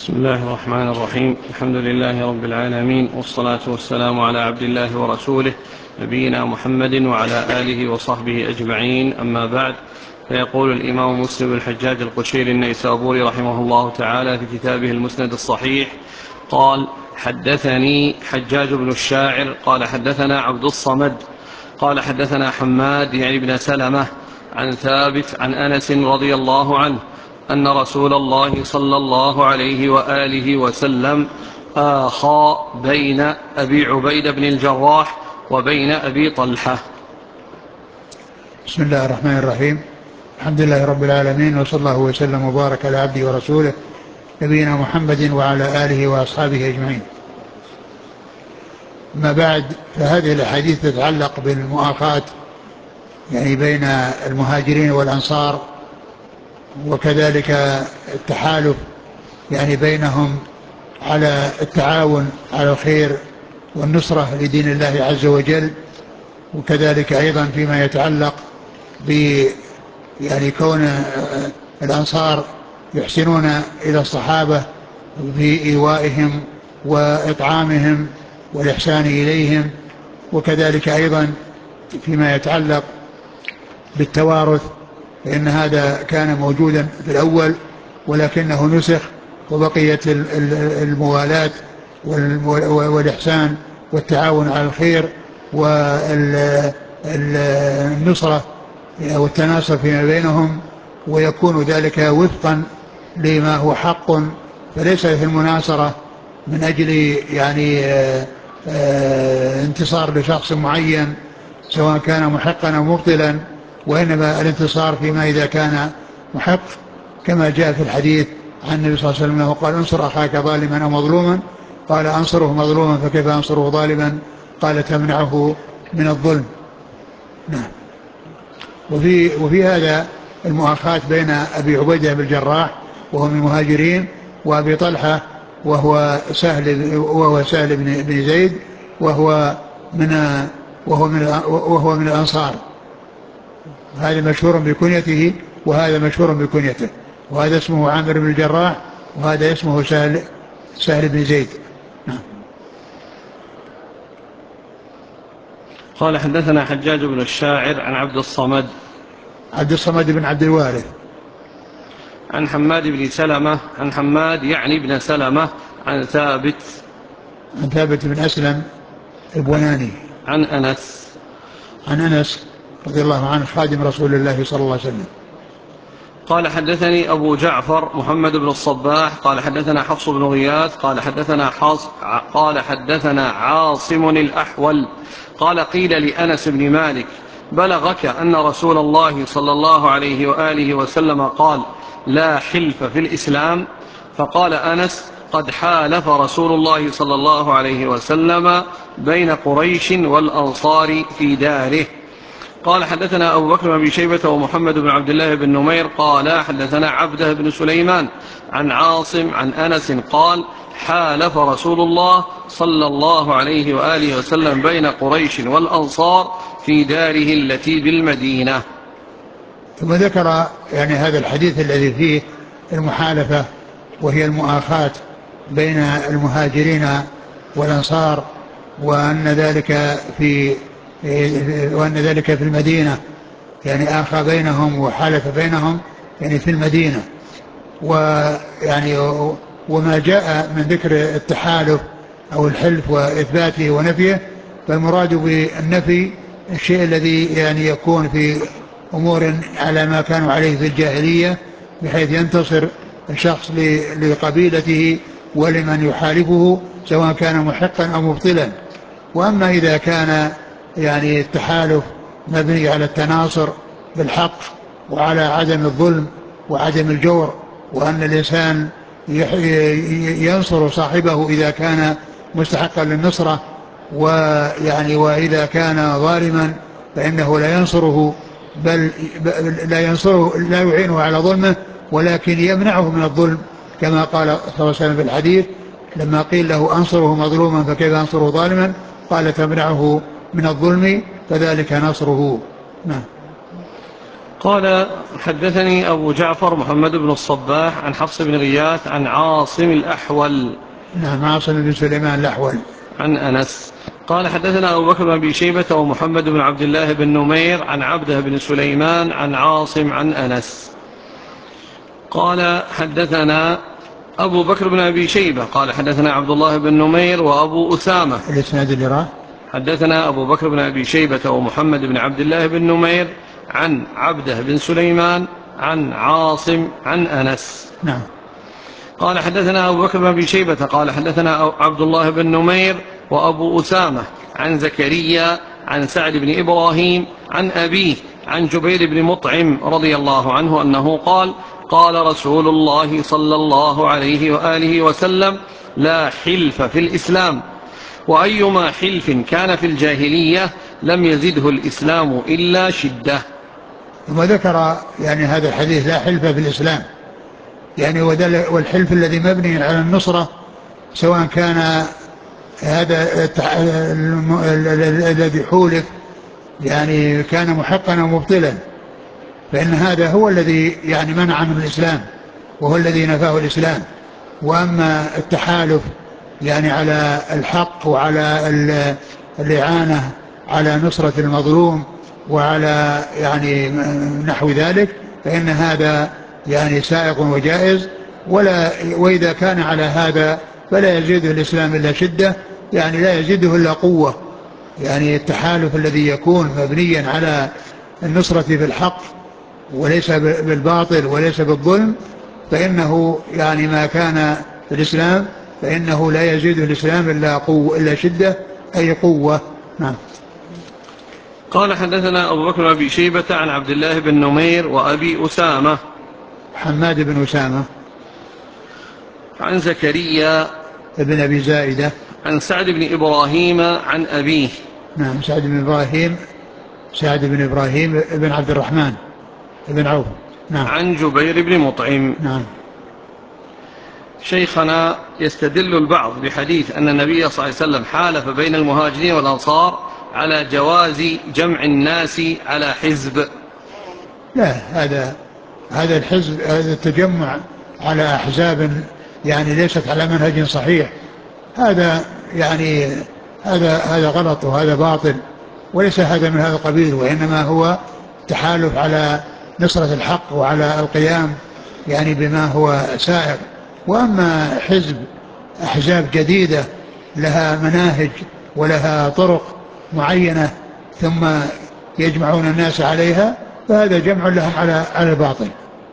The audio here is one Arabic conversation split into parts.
بسم الله الرحمن الرحيم. الحمد لله رب العالمين، والصلاة والسلام على عبد الله ورسوله نبينا محمد وعلى آله وصحبه أجمعين، أما بعد. فيقول الإمام مسلم الحجاج القشيري النيسابوري رحمه الله تعالى في كتابه المسند الصحيح قال: حدثني حجاج بن الشاعر قال حدثنا عبد الصمد قال حدثنا حماد يعني بن سلمة عن ثابت عن أنس رضي الله عنه أن رسول الله صلى الله عليه وآله وسلم آخى بين أبي عبيدة بن الجراح وبين أبي طلحة. بسم الله الرحمن الرحيم. الحمد لله رب العالمين، وصلى الله وسلم وبارك على عبده ورسوله نبينا محمد وعلى آله وأصحابه أجمعين. ما بعد، فهذه الأحاديث تتعلق بالمؤاخاة يعني بين المهاجرين والأنصار، وكذلك التحالف يعني بينهم على التعاون على الخير والنصرة لدين الله عز وجل، وكذلك أيضا فيما يتعلق ب يعني كون الأنصار يحسنون إلى الصحابة في إيوائهم وإطعامهم والإحسان إليهم، وكذلك أيضا فيما يتعلق بالتوارث، فإن هذا كان موجودا في الأول ولكنه نسخ، وبقيت الموالاة والإحسان والتعاون على الخير والنصرة والتناصر فيما بينهم، ويكون ذلك وفقا لما هو حق، فليس في المناصرة من أجل يعني انتصار لشخص معين سواء كان محقا أو مبطلا، وإنما الانتصار فيما إذا كان محق، كما جاء في الحديث عن النبي صلى الله عليه وسلم قال: انصر أخاك ظالما أو مظلوما، قال: أنصره مظلوما فكيف أنصره ظالما، قال: تمنعه من الظلم. نعم. وفي هذا المؤاخاة بين أبي عبيدة بن الجراح وهو من المهاجرين، وأبي طلحة وهو سهل بن زيد وهو من الأنصار. هذا مشهور بكنيته وهذا مشهور بكنيته، وهذا اسمه عامر بن الجراح وهذا اسمه سهل بن زيد. نعم. قال: حدثنا حجاج بن الشاعر عن عبد الصمد بن عبد الوارث عن حماد بن سلمة عن حماد يعني بن سلمة عن ثابت بن أسلم البناني عن أنس رضي الله عنه خادم رسول الله صلى الله عليه وسلم. قال: حدثني أبو جعفر محمد بن الصباح قال حدثنا حفص بن غياث قال حدثنا عاصم الأحول قال: قيل لأنس بن مالك: بلغك أن رسول الله صلى الله عليه وآله وسلم قال: لا حلف في الإسلام؟ فقال أنس: قد حالف رسول الله صلى الله عليه وسلم بين قريش والأنصار في داره. قال: حدثنا أبو بكر بن أبي شيبة ومحمد بن عبد الله بن نمير قال حدثنا عبده بن سليمان عن عاصم عن أنس قال: حالف رسول الله صلى الله عليه وآله وسلم بين قريش والأنصار في داره التي بالمدينة. ثم ذكر يعني هذا الحديث الذي فيه المحالفة، وهي المؤاخاة بين المهاجرين والأنصار، وأن ذلك في المدينة، يعني آخى بينهم وحالف بينهم يعني في المدينة. ويعني وما جاء من ذكر التحالف أو الحلف وإثباته ونفيه، فالمراد بالنفي الشيء الذي يعني يكون في أمور على ما كانوا عليه في الجاهلية، بحيث ينتصر الشخص لقبيلته ولمن يحالفه سواء كان محقا أو مبطلا. وأما إذا كان يعني التحالف مبني على التناصر بالحق وعلى عدم الظلم وعدم الجور، وأن الإنسان ينصر صاحبه إذا كان مستحقا للنصرة، وإذا كان ظالما فإنه لا ينصره، بل لا يعينه على ظلمه، ولكن يمنعه من الظلم، كما قال صلى الله عليه وسلم في الحديث لما قيل له: أنصره مظلوما فكيف أنصره ظالما، قال: تمنعه من الظلم فذلك نصره. نعم. قال حدثني أبو جعفر محمد بن الصباح عن حفص بن غياث عن عاصم الأحول. نعم، عاصم بن سليمان الأحول. عن أنس. قال حدثنا أبو بكر بن أبي شيبة ومحمد بن عبد الله بن نمير عن عبده بن سليمان عن عاصم عن أنس. قال حدثنا أبو بكر بن أبي شيبة قال حدثنا عبد الله بن نمير وأبو أسامة. الإسناد اللي راه حدثنا أبو بكر بن أبي شيبة ومحمد بن عبد الله بن نمير عن عبده بن سليمان عن عاصم عن أنس. نعم. قال حدثنا أبو بكر بن أبي شيبة قال حدثنا عبد الله بن نمير وأبو أسامة عن زكريا عن سعد بن إبراهيم عن أبيه عن جبير بن مطعم رضي الله عنه أنه قال قال رسول الله صلى الله عليه وآله وسلم لا حلف في الإسلام، وأيما حلف كان في الجاهلية لم يزده الإسلام إلا شدة. ثم ذكر يعني هذا الحديث لا حلف في الإسلام، يعني والحلف الذي مبني على النصرة، سواء كان هذا الذي حولف يعني كان محقا أو مبطلا، فإن هذا هو الذي يعني منع من الإسلام وهو الذي نفاه الإسلام. وأما التحالف يعني على الحق وعلى الإعانة على نصرة المظلوم وعلى يعني نحو ذلك، فإن هذا يعني سائغ وجائز، وإذا كان على هذا فلا يزيده الإسلام إلا شدة، يعني لا يزيده إلا قوة. يعني التحالف الذي يكون مبنيا على النصرة بالحق وليس بالباطل وليس بالظلم، فإنه يعني ما كان في الإسلام فإنه لا يزيد الإسلام إلا شدة، أي قوة. نعم. قال حدثنا أبو بكر أبي شيبة عن عبد الله بن نمير وأبي أسامة حماد بن أسامة عن زكريا ابن أبي زائدة عن سعد بن إبراهيم عن أبيه. نعم، سعد بن إبراهيم بن عبد الرحمن بن عوف. نعم. عن جبير بن مطعم. نعم. شيخنا يستدل البعض بحديث أن النبي صلى الله عليه وسلم حالف بين المهاجرين والأنصار على جواز جمع الناس على حزب. لا، هذا الحزب، هذا التجمع على أحزاب يعني ليست على منهج صحيح، هذا يعني هذا غلط وهذا باطل، وليس هذا من هذا القبيل، وإنما هو تحالف على نصرة الحق وعلى القيام يعني بما هو سائر. وأما أحزاب جديدة لها مناهج ولها طرق معينة ثم يجمعون الناس عليها، فهذا جمع لهم على الباطل.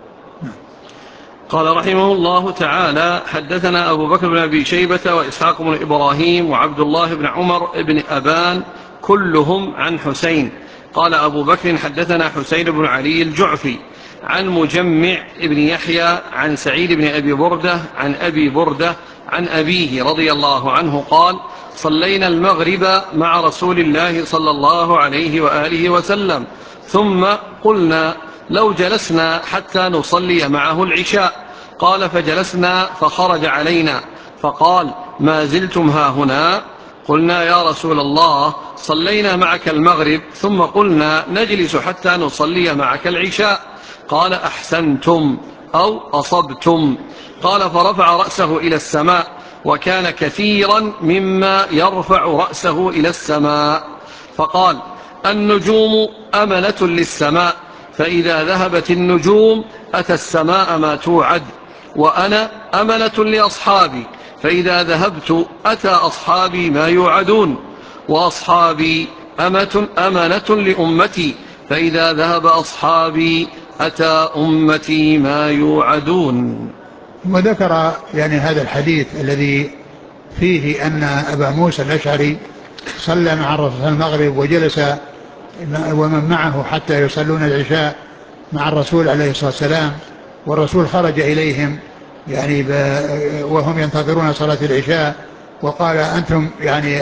قال رحمه الله تعالى حدثنا أبو بكر بن أبي شيبة وإسحاق بن إبراهيم وعبد الله بن عمر بن أبان كلهم عن حسين. قال أبو بكر حدثنا حسين بن علي الجعفي عن مجمع بن يحيى عن سعيد بن أبي بردة عن أبي بردة عن أبيه رضي الله عنه قال صلينا المغرب مع رسول الله صلى الله عليه وآله وسلم ثم قلنا لو جلسنا حتى نصلي معه العشاء. قال فجلسنا فخرج علينا فقال ما زلتم هاهنا؟ قلنا يا رسول الله صلينا معك المغرب ثم قلنا نجلس حتى نصلي معك العشاء. قال أحسنتم أو أصبتم. قال فرفع رأسه إلى السماء، وكان كثيرا مما يرفع رأسه إلى السماء، فقال النجوم أمنة للسماء، فإذا ذهبت النجوم أتى السماء ما توعد، وأنا أمنة لأصحابي، فإذا ذهبت أتى أصحابي ما يوعدون، وأصحابي أمنة لأمتي، فإذا ذهب أصحابي أتى أمتي ما يوعدون. وذكر يعني هذا الحديث الذي فيه أن أبا موسى الأشعري صلى مع الرسول المغرب وجلس ومن معه حتى يصلون العشاء مع الرسول عليه الصلاة والسلام، والرسول خرج إليهم يعني وهم ينتظرون صلاة العشاء، وقال أنتم يعني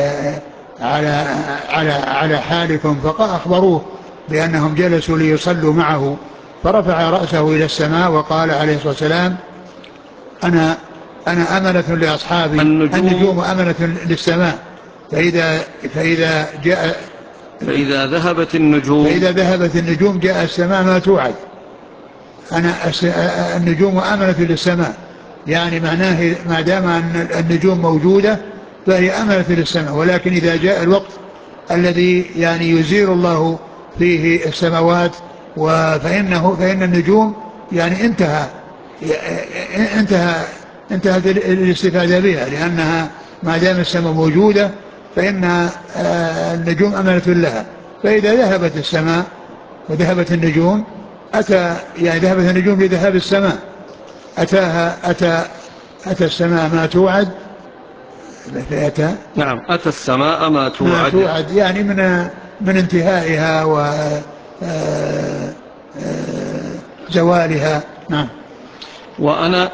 على حالكم، فأخبروه بأنهم جلسوا ليصلوا معه، فرفع رأسه إلى السماء وقال عليه الصلاة والسلام أنا أمنة لأصحابي، النجوم أمنة للسماء، فإذا جاء فإذا ذهبت النجوم. فإذا ذهبت النجوم جاء السماء ما توعد. النجوم أمنة للسماء، يعني معناه ما دام أن النجوم موجودة فهي أمنة للسماء، ولكن إذا جاء الوقت الذي يعني يزيل الله فيه السماوات فإن النجوم يعني انتهت الاستفادة بها، لأنها ما دام السماء موجودة فإن النجوم أمنة لها. فإذا ذهبت السماء وذهبت النجوم يعني ذهبت النجوم لذهاب السماء، أتى السماء ما توعد. نعم، أتى السماء ما توعد يعني من انتهائها وزوالها. نعم. وأنا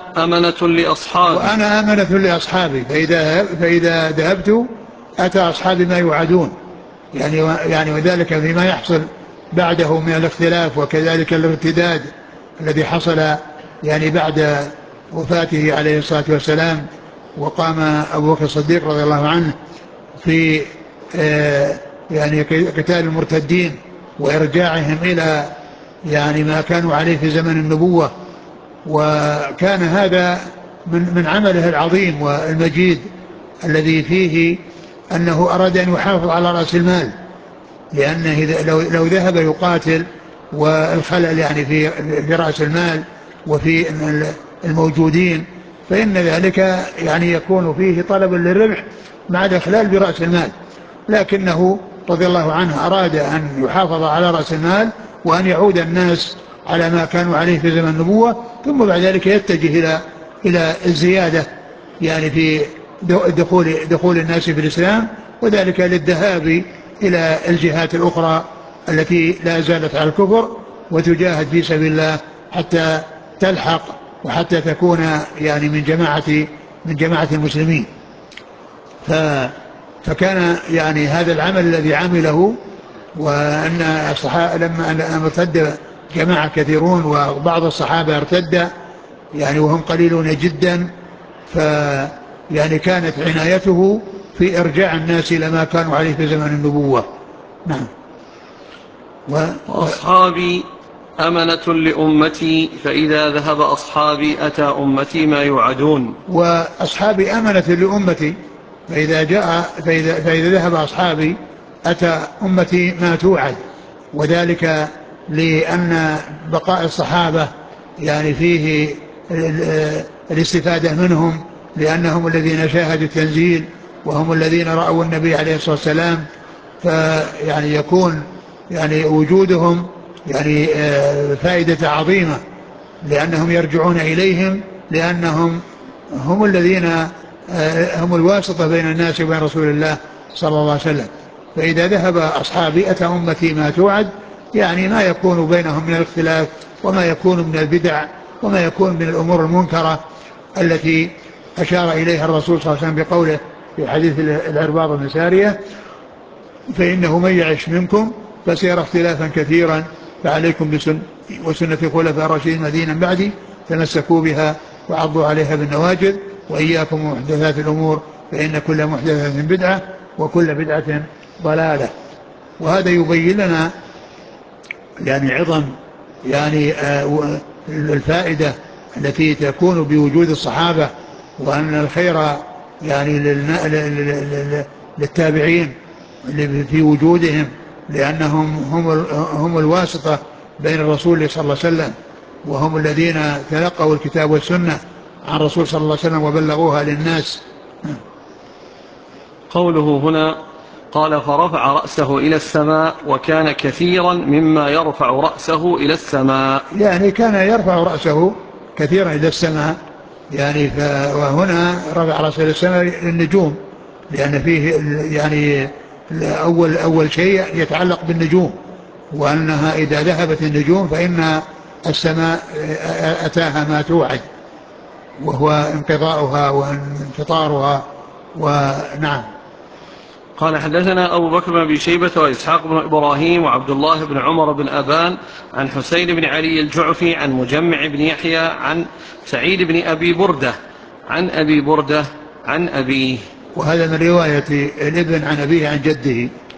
أمنة لأصحابي فإذا ذهبت أتى أصحابي ما يوعدون، يعني وذلك فيما يحصل بعده من الاختلاف، وكذلك الارتداد الذي حصل يعني بعد وفاته عليه الصلاة والسلام. وقام أبو بكر الصديق رضي الله عنه في يعني قتال المرتدين وإرجاعهم إلى يعني ما كانوا عليه في زمن النبوة، وكان هذا من عمله العظيم والمجيد الذي فيه أنه أراد أن يحافظ على رأس المال، لأنه لو ذهب يقاتل والخلل يعني في رأس المال وفي الموجودين فإن ذلك يعني يكون فيه طلب للربح مع الإخلال برأس المال، لكنه رضي الله عنه أراد أن يحافظ على رأس المال وأن يعود الناس على ما كانوا عليه في زمن النبوة، ثم بعد ذلك يتجه إلى الزيادة يعني في دخول الناس في الإسلام، وذلك للذهاب إلى الجهات الأخرى التي لا زالت على الكفر وتجاهد في سبيل الله حتى تلحق وحتى تكون يعني من جماعة المسلمين. فكان يعني هذا العمل الذي عمله، وأن الصحابة لما ارتد جماعة كثيرون وبعض الصحابة ارتد يعني وهم قليلون جدا، يعني كانت عنايته في إرجاع الناس إلى ما كانوا عليه في زمن النبوة. نعم. وأصحابي أمنة لأمتي، فإذا ذهب أصحابي أتى أمتي ما يوعدون. وأصحابي أمنة لأمتي فإذا ذهب أصحابي أتى أمتي ما توعد، وذلك لأن بقاء الصحابة يعني فيه الاستفادة منهم، لأنهم الذين شاهدوا التنزيل وهم الذين رأوا النبي عليه الصلاة والسلام، فيعني يكون يعني وجودهم يعني فائدة عظيمة، لأنهم يرجعون إليهم، لأنهم هم الذين هم الواسطة بين الناس وبين رسول الله صلى الله عليه وسلم. فإذا ذهب أصحابي أتى أمتي ما توعد، يعني ما يكون بينهم من الاختلاف وما يكون من البدع وما يكون من الأمور المنكرة التي أشار إليها الرسول صلى الله عليه وسلم بقوله في حديث العرباض بن سارية: فإنه من يعش منكم فسيرى اختلافا كثيرا، فعليكم وسنة الخلفاء الراشدين الذين بعدي تمسكوا بها وعضوا عليها بالنواجذ، وإياكم ومحدثات الأمور فإن كل محدثة بدعة وكل بدعة ضلالة. وهذا يبين لنا يعني عظم يعني الفائدة التي تكون بوجود الصحابة، وأن الخير يعني للتابعين في وجودهم، لأنهم هم الواسطة بين الرسول صلى الله عليه وسلم، وهم الذين تلقوا الكتاب والسنة عن الرسول صلى الله عليه وسلم وبلغوها للناس. قوله هنا قال: فرفع رأسه إلى السماء، وكان كثيرا مما يرفع رأسه إلى السماء، يعني كان يرفع رأسه كثيرا إلى السماء، يعني وهنا رفع رأسه إلى السماء للنجوم، لأن فيه يعني أول شيء يتعلق بالنجوم، وأنها إذا ذهبت النجوم فإن السماء أتاها ما توعد، وهو انقضاؤها وانفطارها. ونعم. قال: حدثنا أبو بكر بن أبي شيبة وإسحاق بن إبراهيم وعبد الله بن عمر بن أبان عن حسين بن علي الجعفي عن مجمع بن يحيى عن سعيد بن أبي بردة عن أبي بردة عن أبيه. وهذا من رواية الابن عن أبيه عن جده.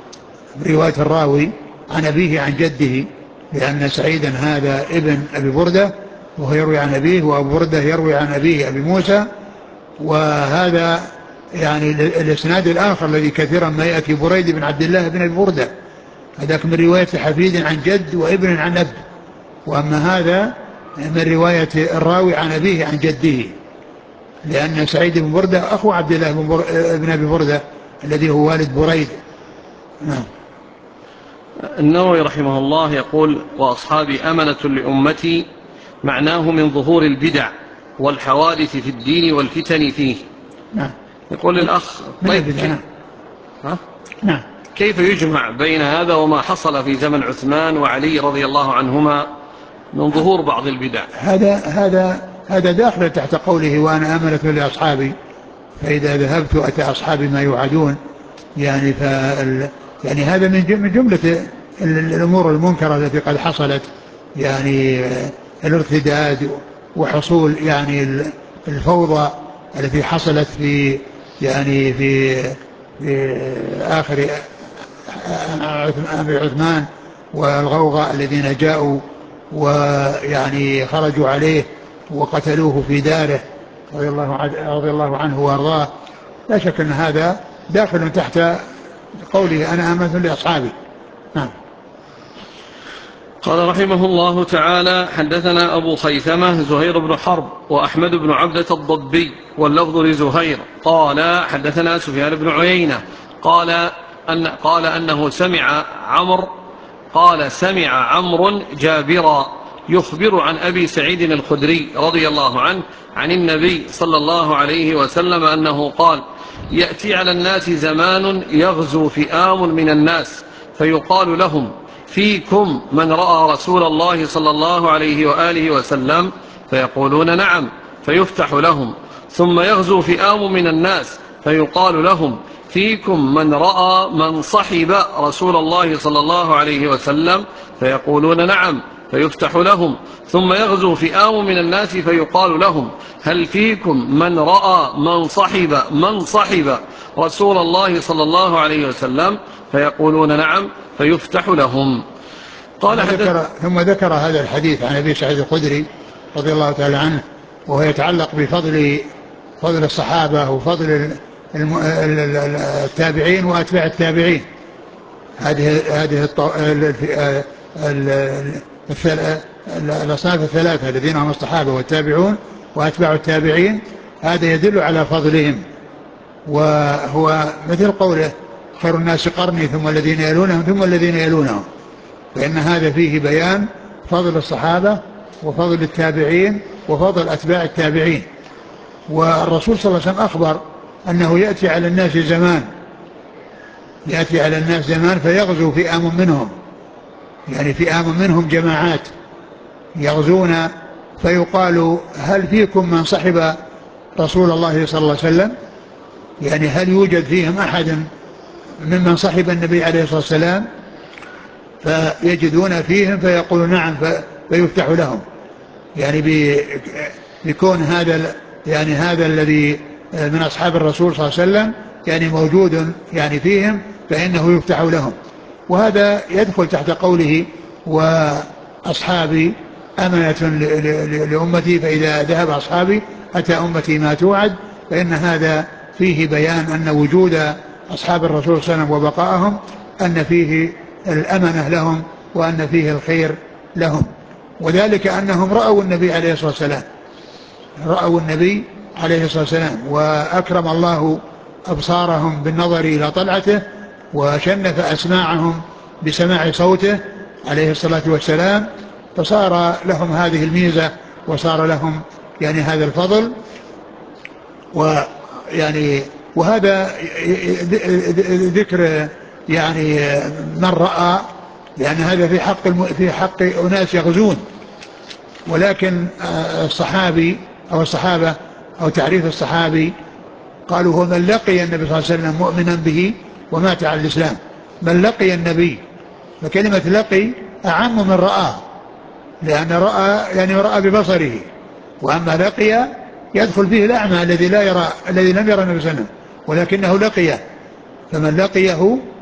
رواية الراوي عن أبيه عن جده، لأن سعيدا هذا ابن أبي بردة وهو يروي عن أبيه، وأبو بردة يروي عن أبيه أبي موسى. وهذا يعني الإسناد الآخر الذي كثيرا ما يأتي بريد بن عبد الله بن أبي بردة، هذاك من رواية حفيد عن جد وابن عن أب، وأما هذا من رواية الراوي عن أبيه عن جده، لأن سعيد بن بردة أخو عبد الله بن أبي بردة الذي هو والد بريد. نعم. النووي رحمه الله يقول: وأصحابي أمنة لأمتي، معناه من ظهور البدع والحوادث في الدين والفتن فيه. نعم. يقول الأخ: طيب نعم. كيف يجمع بين هذا وما حصل في زمن عثمان وعلي رضي الله عنهما من ظهور بعض البدع؟ هذا داخل تحت قوله وأنا أمنة لأصحابي، فإذا ذهبت أتى أصحابي ما يوعدون، يعني يعني هذا من جملة الأمور المنكرة التي قد حصلت، يعني الارتداد وحصول يعني الفوضى التي حصلت في يعني في آخر أمر عثمان، والغوغاء الذين جاءوا ويعني خرجوا عليه وقتلوه في داره رضي الله عنه وارضاه. لا شك أن هذا داخل تحت قوله أنا آمنت لأصحابي. نعم. قال رحمه الله تعالى: حدثنا أبو خيثمة زهير بن حرب وأحمد بن عبدة الضبي واللفظ لزهير قال حدثنا سفيان بن عيينة قال أنه سمع عمرو جابرا يخبر عن أبي سعيد الخدري رضي الله عنه عن النبي صلى الله عليه وسلم أنه قال: يأتي على الناس زمان يغزو فئام من الناس فيقال لهم: فيكم من رأى رسول الله صلى الله عليه وآله وسلم؟ فيقولون: نعم. فيفتح لهم. ثم يغزو فئام من الناس فيقال لهم: فيكم من رأى من صحب رسول الله صلى الله عليه وسلم؟ فيقولون: نعم. فيفتح لهم. ثم يغزو فئام من الناس فيقال لهم: هل فيكم من رأى من صحب رسول الله صلى الله عليه وسلم؟ فيقولون: نعم. فيفتح لهم. ثم ذكر هذا الحديث عن أبي سعيد الخدري رضي الله تعالى عنه، وهو يتعلق بفضل الصحابة وفضل التابعين وأتباع التابعين. هذه الأصناف الثلاثة الذين هم الصحابة والتابعون وأتباع التابعين، هذا يدل على فضلهم، وهو مثل قوله: خير الناس قرني ثم الذين يلونهم ثم الذين يلونهم. فإن هذا فيه بيان فضل الصحابة وفضل التابعين وفضل أتباع التابعين. والرسول صلى الله عليه وسلم أخبر أنه يأتي على الناس زمان فيغزو فئام منهم، يعني فئام منهم جماعات يغزون، فيقال: هل فيكم من صحب رسول الله صلى الله عليه وسلم؟ يعني هل يوجد فيهم أحد ممن صحب النبي عليه الصلاة والسلام؟ فيجدون فيهم فيقولون: نعم. فيفتح لهم، يعني بيكون هذا الذي من أصحاب الرسول صلى الله عليه وسلم يعني موجود يعني فيهم، فإنه يفتح لهم. وهذا يدخل تحت قوله: وأصحابي أمنة لأمتي، فإذا ذهب أصحابي أتى أمتي ما توعد. فإن هذا فيه بيان أن وجود أصحاب الرسول صلى الله عليه وسلم وبقائهم أن فيه الأمنة لهم وأن فيه الخير لهم، وذلك أنهم رأوا النبي عليه الصلاة والسلام، وأكرم الله أبصارهم بالنظر إلى طلعته، وشنف أسماعهم بسماع صوته عليه الصلاة والسلام، فصار لهم هذه الميزة وصار لهم يعني هذا الفضل. وهذا ذكر يعني من رأى، لأن هذا في حق أناس يغزون. ولكن الصحابة أو تعريف الصحابي قالوا: هو من لقي النبي صلى الله عليه وسلم مؤمنا به ومات على الإسلام. من لقي النبي، فكلمة لقي أعم من رأى، لأن رأى يعني رأى ببصره، وأما لقي يدخل فيه الأعمى الذي لم يرى النبي صلى الله عليه وسلم ولكنه لقيه. فمن لقيه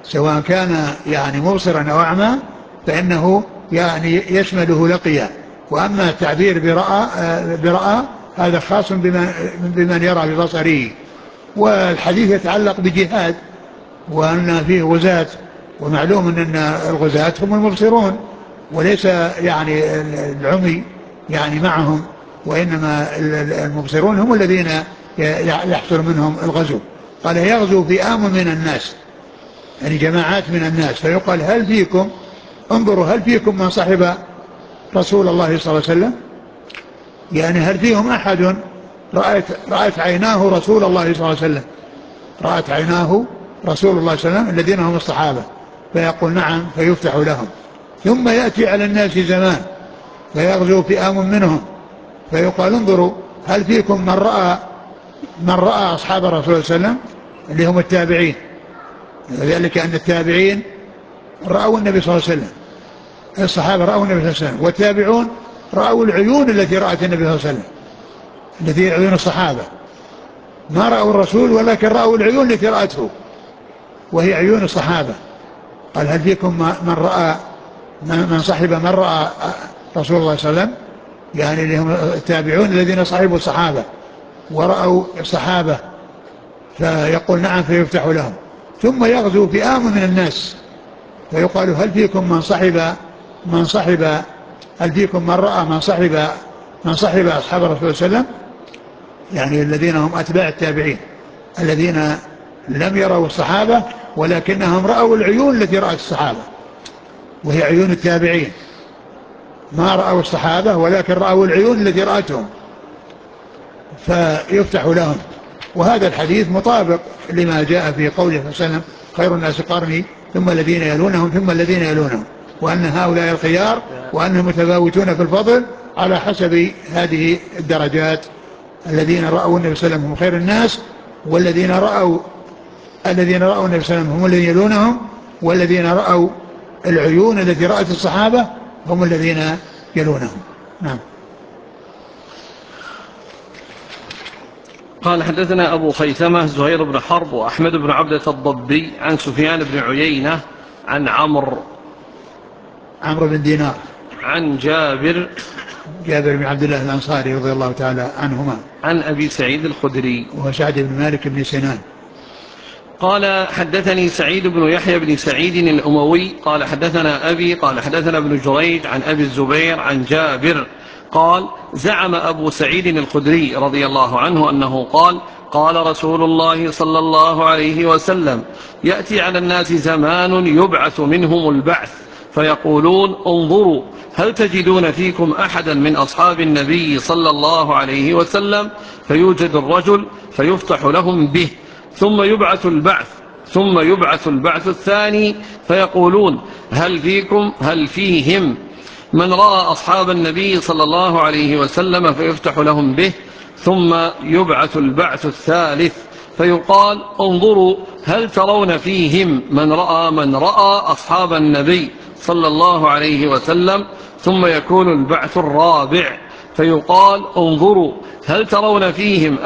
سواء كان يعني مبصرا أو أعمى فإنه يعني يشمله لقيا. وأما التعبير برأى هذا خاص بمن يرى ببصره. والحديث يتعلق بجهاد وأن فيه غزاة، ومعلوم أن الغزاة هم المبصرون وليس يعني العمي يعني معهم، وإنما المبصرون هم الذين يحصل منهم الغزو. قال يغزو فئام من الناس يعني جماعات من الناس، فيقال هل فيكم، انظروا هل فيكم من صحب رسول الله صلى الله عليه وسلم، يعني هل فيهم أحد رأت عيناه رسول الله صلى الله عليه وسلم، رأت عيناه رسول الله صلى الله عليه وسلم الذين هم الصحابة، فيقول نعم فيفتح لهم. ثم يأتي على الناس زمان فيغزو فئام منهم فيقال انظروا هل فيكم من رأى أصحاب الرسول صلى الله عليه وسلم اللي هم التابعين، ذلك أن التابعين رأوا النبي صلى الله عليه وسلم، الصحابة رأوا النبي صلى الله عليه وسلم، والتابعون رأوا العيون التي رأت النبي صلى الله عليه وسلم التي عيون الصحابة، ما رأوا الرسول ولكن رأوا العيون التي رأته وهي عيون الصحابة. قال هل فيكم من صحب من رأى رسول الله صلى الله عليه وسلم، يعني اللي هم التابعون الذين صحبوا الصحابة ورأوا الصحابة، فيقول نعم فيفتح لهم. ثم يغزو فئام من الناس فيقال هل فيكم من صحب هل فيكم من رأى من صحب أصحاب الرسول صلى الله عليه وسلم، يعني الذين هم أتباع التابعين الذين لم يروا الصحابة ولكنهم رأوا العيون التي رأت الصحابة وهي عيون التابعين، ما رأوا الصحابة ولكن رأوا العيون التي رأتهم فيفتح لهم. وهذا الحديث مطابق لما جاء في قوله صلى الله عليه وسلم خير الناس قرني ثم الذين يلونهم ثم الذين يلونهم، وأن هؤلاء الخيار وأنهم متفاوتون في الفضل على حسب هذه الدرجات. الذين رأوا النبي صلى الله عليه وسلم هم خير الناس، والذين رأوا النبي صلى الله عليه وسلم هم الذين يلونهم، والذين رأوا العيون التي رأت الصحابة هم الذين يلونهم. نعم. قال حدثنا أبو خيثمة زهير بن حرب وأحمد بن عبدة الضبي عن سفيان بن عيينة عن عمرو بن دينار عن جابر بن عبد الله الأنصاري رضي الله تعالى عنهما عن أبي سعيد الخدري وهو سعد بن مالك بن سنان. قال حدثني سعيد بن يحيى بن سعيد الأموي قال حدثنا أبي قال حدثنا ابن جريج عن أبي الزبير عن جابر قال زعم أبو سعيد الخدري رضي الله عنه أنه قال قال رسول الله صلى الله عليه وسلم يأتي على الناس زمان يبعث منهم البعث فيقولون انظروا هل تجدون فيكم أحدا من أصحاب النبي صلى الله عليه وسلم، فيوجد الرجل فيفتح لهم به ثم يبعث البعث الثاني فيقولون هل فيهم من رأى أصحاب النبي صلى الله عليه وسلم، فيفتح لهم به ثم يبعث البعث الثالث فيقال انظروا هل ترون فيهم من رأى أصحاب النبي صلى الله عليه وسلم، ثم يكون البعث الرابع فيقال انظروا هل ترون فيهم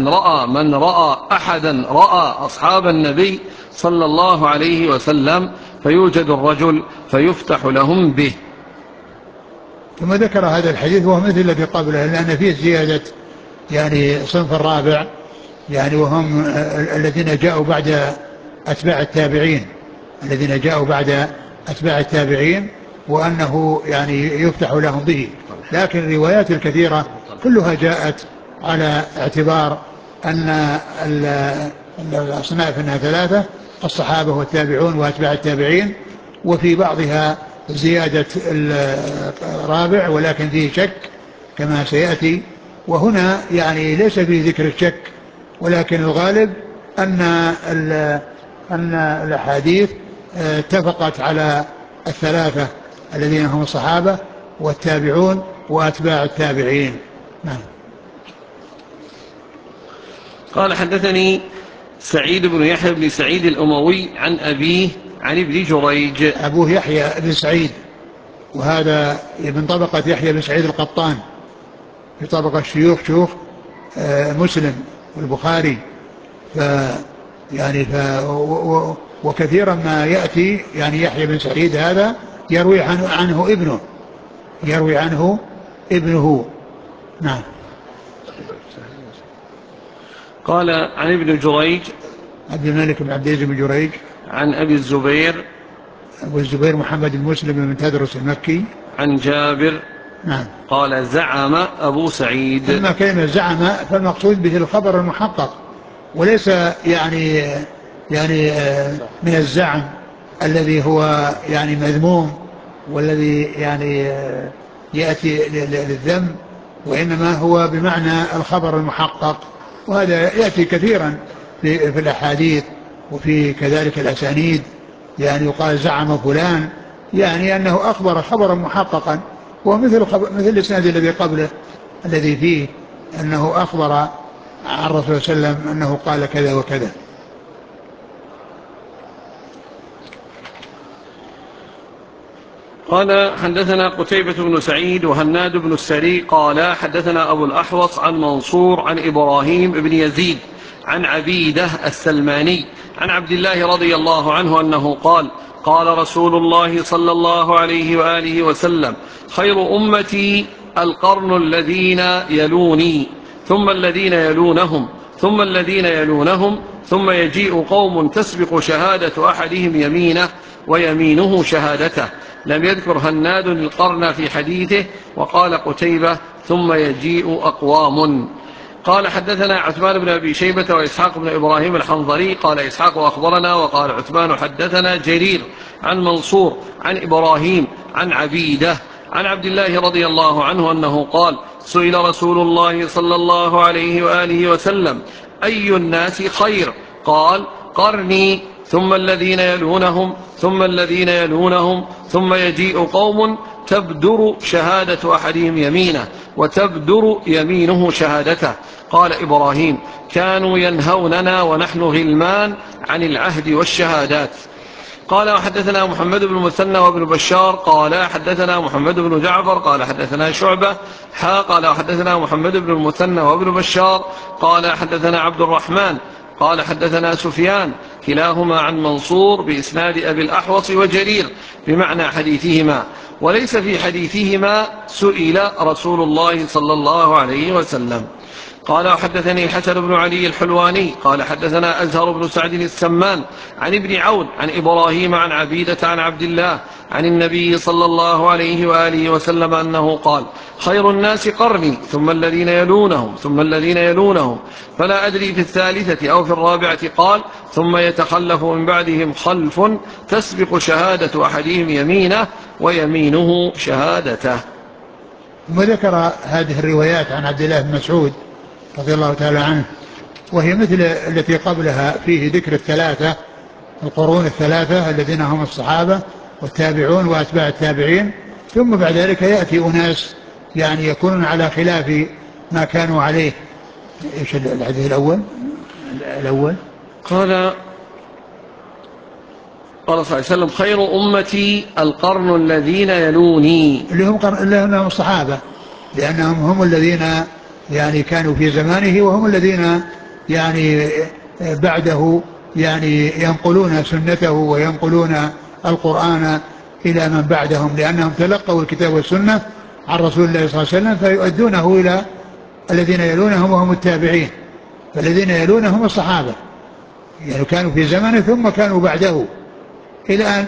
أحدا رأى أصحاب النبي صلى الله عليه وسلم، فيوجد الرجل فيفتح لهم به. ثم ذكر هذا الحديث وهو مثل الذي قبله لأن فيه زيادة يعني صنف الرابع، يعني وهم الذين جاءوا بعد أتباع التابعين وأنه يعني يفتح لهم به. لكن الروايات الكثيرة كلها جاءت على اعتبار أن الأصناف أنها ثلاثة: الصحابة والتابعون وأتباع التابعين، وفي بعضها زيادة الرابع ولكن فيه شك كما سيأتي. وهنا يعني ليس فيه ذكر الشك، ولكن الغالب أن الأحاديث اتفقت على الثلاثة الذين هم الصحابة والتابعون وأتباع التابعين. نعم. قال حدثني سعيد بن يحيى بن سعيد الأموي عن أبيه عن ابن جريج. أبوه يحيى بن سعيد، وهذا من طبقة يحيى بن سعيد القطان في طبقة شيوخ مسلم والبخاري، وكثيرا ما يأتي يعني يحيى بن سعيد هذا يروي عنه ابنه. نعم. قال عن ابن جريج عبد الملك بن عبد العزيز بن جريج عن أبي الزبير أبو الزبير محمد بن مسلم بن تدرس المكي عن جابر نعم. قال زعم أبو سعيد. أما كلمة زعم فالمقصود به الخبر المحقق، وليس يعني من الزعم الذي هو يعني مذموم والذي يعني يأتي للذم، وإنما هو بمعنى الخبر المحقق. وهذا يأتي كثيرا في الأحاديث وفي كذلك الأسانيد، يعني يقال زعم فلان يعني أنه أخبر خبرا محققا، ومثل مثل الإسناد الذي قبله الذي فيه أنه أخبر عن الرسول صلى الله عليه وسلم أنه قال كذا وكذا. قال حدثنا قتيبة بن سعيد وهناد بن السري قال حدثنا أبو الأحوص عن منصور عن إبراهيم بن يزيد عن عبيدة السلماني عن عبد الله رضي الله عنه أنه قال قال رسول الله صلى الله عليه وآله وسلم خير أمتي القرن الذين يلوني ثم الذين يلونهم ثم الذين يلونهم ثم يجيء قوم تسبق شهادة أحدهم يمينه ويمينه شهادته. لم يذكر هناد القرن في حديثه. وقال قتيبة ثم يجيء أقوام. قال حدثنا عثمان بن أبي شيبة وإسحاق بن إبراهيم الحنظلي قال إسحاق أخبرنا وقال عثمان حدثنا جرير عن منصور عن إبراهيم عن عبيدة عن عبد الله رضي الله عنه أنه قال سئل رسول الله صلى الله عليه وآله وسلم أي الناس خير؟ قال قرني ثم الذين يلونهم ثم الذين يلونهم ثم يجيء قوم تبدر شهادة أحدهم يمينه وتبدر يمينه شهادته. قال إبراهيم كانوا ينهوننا ونحن غلمان عن العهد والشهادات. قال وحدثنا محمد بن المثنى وابن بشار قال حدثنا محمد بن جعفر قال حدثنا شعبة قال وحدثنا محمد بن المثنى وابن بشار قال حدثنا عبد الرحمن قال حدثنا سفيان كلاهما عن منصور بإسناد أبي الأحوص وجرير بمعنى حديثهما، وليس في حديثهما سئل رسول الله صلى الله عليه وسلم. قال وحدثني الحسن بن علي الحلواني قال حدثنا أزهر بن سعد السمان عن ابن عون عن إبراهيم عن عبيدة عن عبد الله عن النبي صلى الله عليه وآله وسلم أنه قال خير الناس قرني ثم الذين يلونهم ثم الذين يلونهم فلا أدري في الثالثة أو في الرابعة قال ثم يتخلف من بعدهم خلف تسبق شهادة أحدهم يمينه ويمينه شهادته. وذكر هذه الروايات عن عبد الله بن مسعود رضي الله تعالى عنه، وهي مثل التي قبلها فيه ذكر الثلاثة القرون الثلاثة الذين هم الصحابة والتابعون وأتباع التابعين، ثم بعد ذلك يأتي أناس يعني يكونون على خلاف ما كانوا عليه. إيش الحديث الأول قال صلى الله عليه وسلم خير أمتي القرن الذين يلوني اللي هم الصحابة، لأنهم هم الذين يعني كانوا في زمانه وهم الذين يعني بعده يعني ينقلون سنته وينقلون القرآن إلى من بعدهم، لأنهم تلقوا الكتاب والسنة عن رسول الله صلى الله عليه وسلم فيؤدونه إلى الذين يلونهم وهم التابعين، فالذين يلونهم الصحابة يعني كانوا في زمنه ثم كانوا بعده إلى أن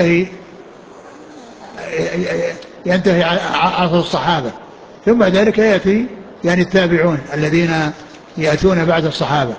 ينتهي عصر الصحابة، ثم بعد ذلك يأتي يعني التابعون الذين يأتون بعد الصحابة.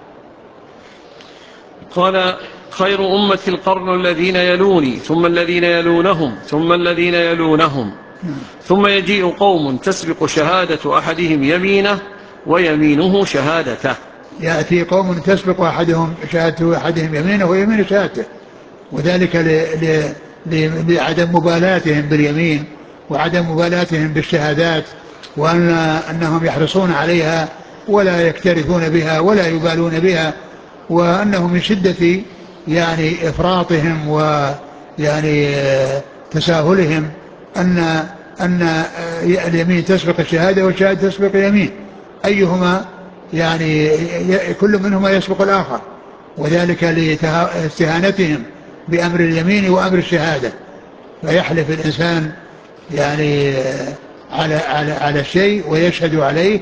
قال خير أمة القرن الذين يلوني ثم الذين يلونهم ثم الذين يلونهم ثم يجيء قوم تسبق شهادة أحدهم يمينه ويمينه شهادته. يأتي قوم تسبق شهادة أحدهم يمينه ويمينه شهادته، وذلك لعدم مبالاتهم باليمين وعدم مبالاتهم بالشهادات، وأنهم يحرصون عليها ولا يكترثون بها ولا يبالون بها، وأنهم من شدة يعني إفراطهم ويعني تساهلهم أن اليمين تسبق الشهادة والشهادة تسبق اليمين، أيهما يعني كل منهما يسبق الآخر، وذلك لاستهانتهم بأمر اليمين وأمر الشهادة. فيحلف الإنسان يعني على الشيء ويشهد عليه،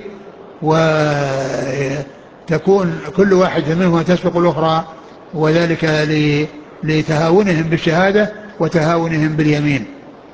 وتكون كل واحد منهما تسبق الأخرى، وذلك لتهاونهم بالشهادة وتهاونهم باليمين.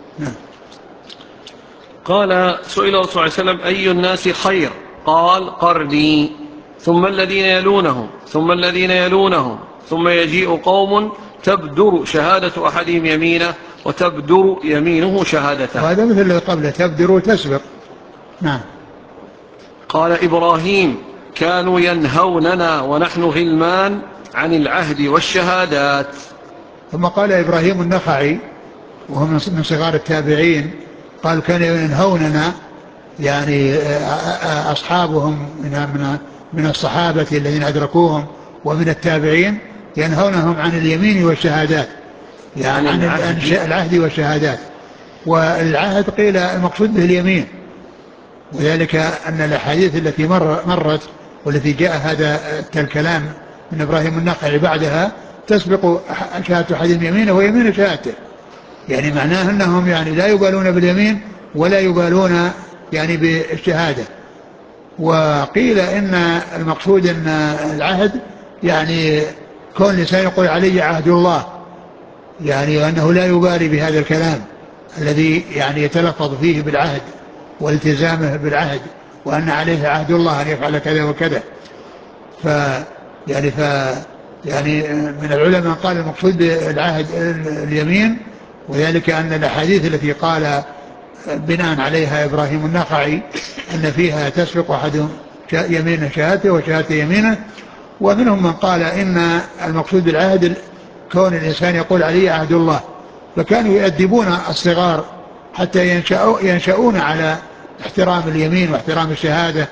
قال سئل الرسول صلى الله عليه وسلم أي الناس خير؟ قال قرني، ثم الذين يلونهم، ثم الذين يلونهم، ثم يجيء قوم تبدر شهادة أحدهم يمينه وتبدر يمينه شهادته. وهذا مثل اللي قبله، تبدر وتسبق. نعم. قال إبراهيم كانوا ينهوننا ونحن غلمان عن العهد والشهادات. ثم قال إبراهيم النخعي وهو من صغار التابعين، قال كانوا ينهوننا، يعني أصحابهم من الصحابة الذين أدركوهم ومن التابعين، ينهونهم عن اليمين والشهادات، يعني عن العهد والشهادات. والعهد قيل المقصود به اليمين، وذلك أن الأحاديث التي مرت والتي جاء هذا الكلام من إبراهيم النخعي بعدها تسبق شهادة أحدهم يمينه ويمين شهادته، يعني معناه أنهم يعني لا يبالون باليمين ولا يبالون يعني بالشهادة. وقيل إن المقصود أن العهد يعني كون الإنسان يقول علي عهد الله، يعني أنه لا يبالي بهذا الكلام الذي يعني يتلفظ فيه بالعهد والتزامه بالعهد، وأن عليه عهد الله أن يفعل كذا وكذا. يعني من العلماء قال المقصود بالعهد اليمين، وذلك أن الأحاديث التي قال بناء عليها إبراهيم النخعي أن فيها تسبق أحد يمين شهادته وشهادته يمينه. ومنهم من قال إن المقصود بالعهد كون الإنسان يقول عليه عهد الله، فكانوا يؤدبون الصغار حتى ينشأون على احترام اليمين واحترام الشهادة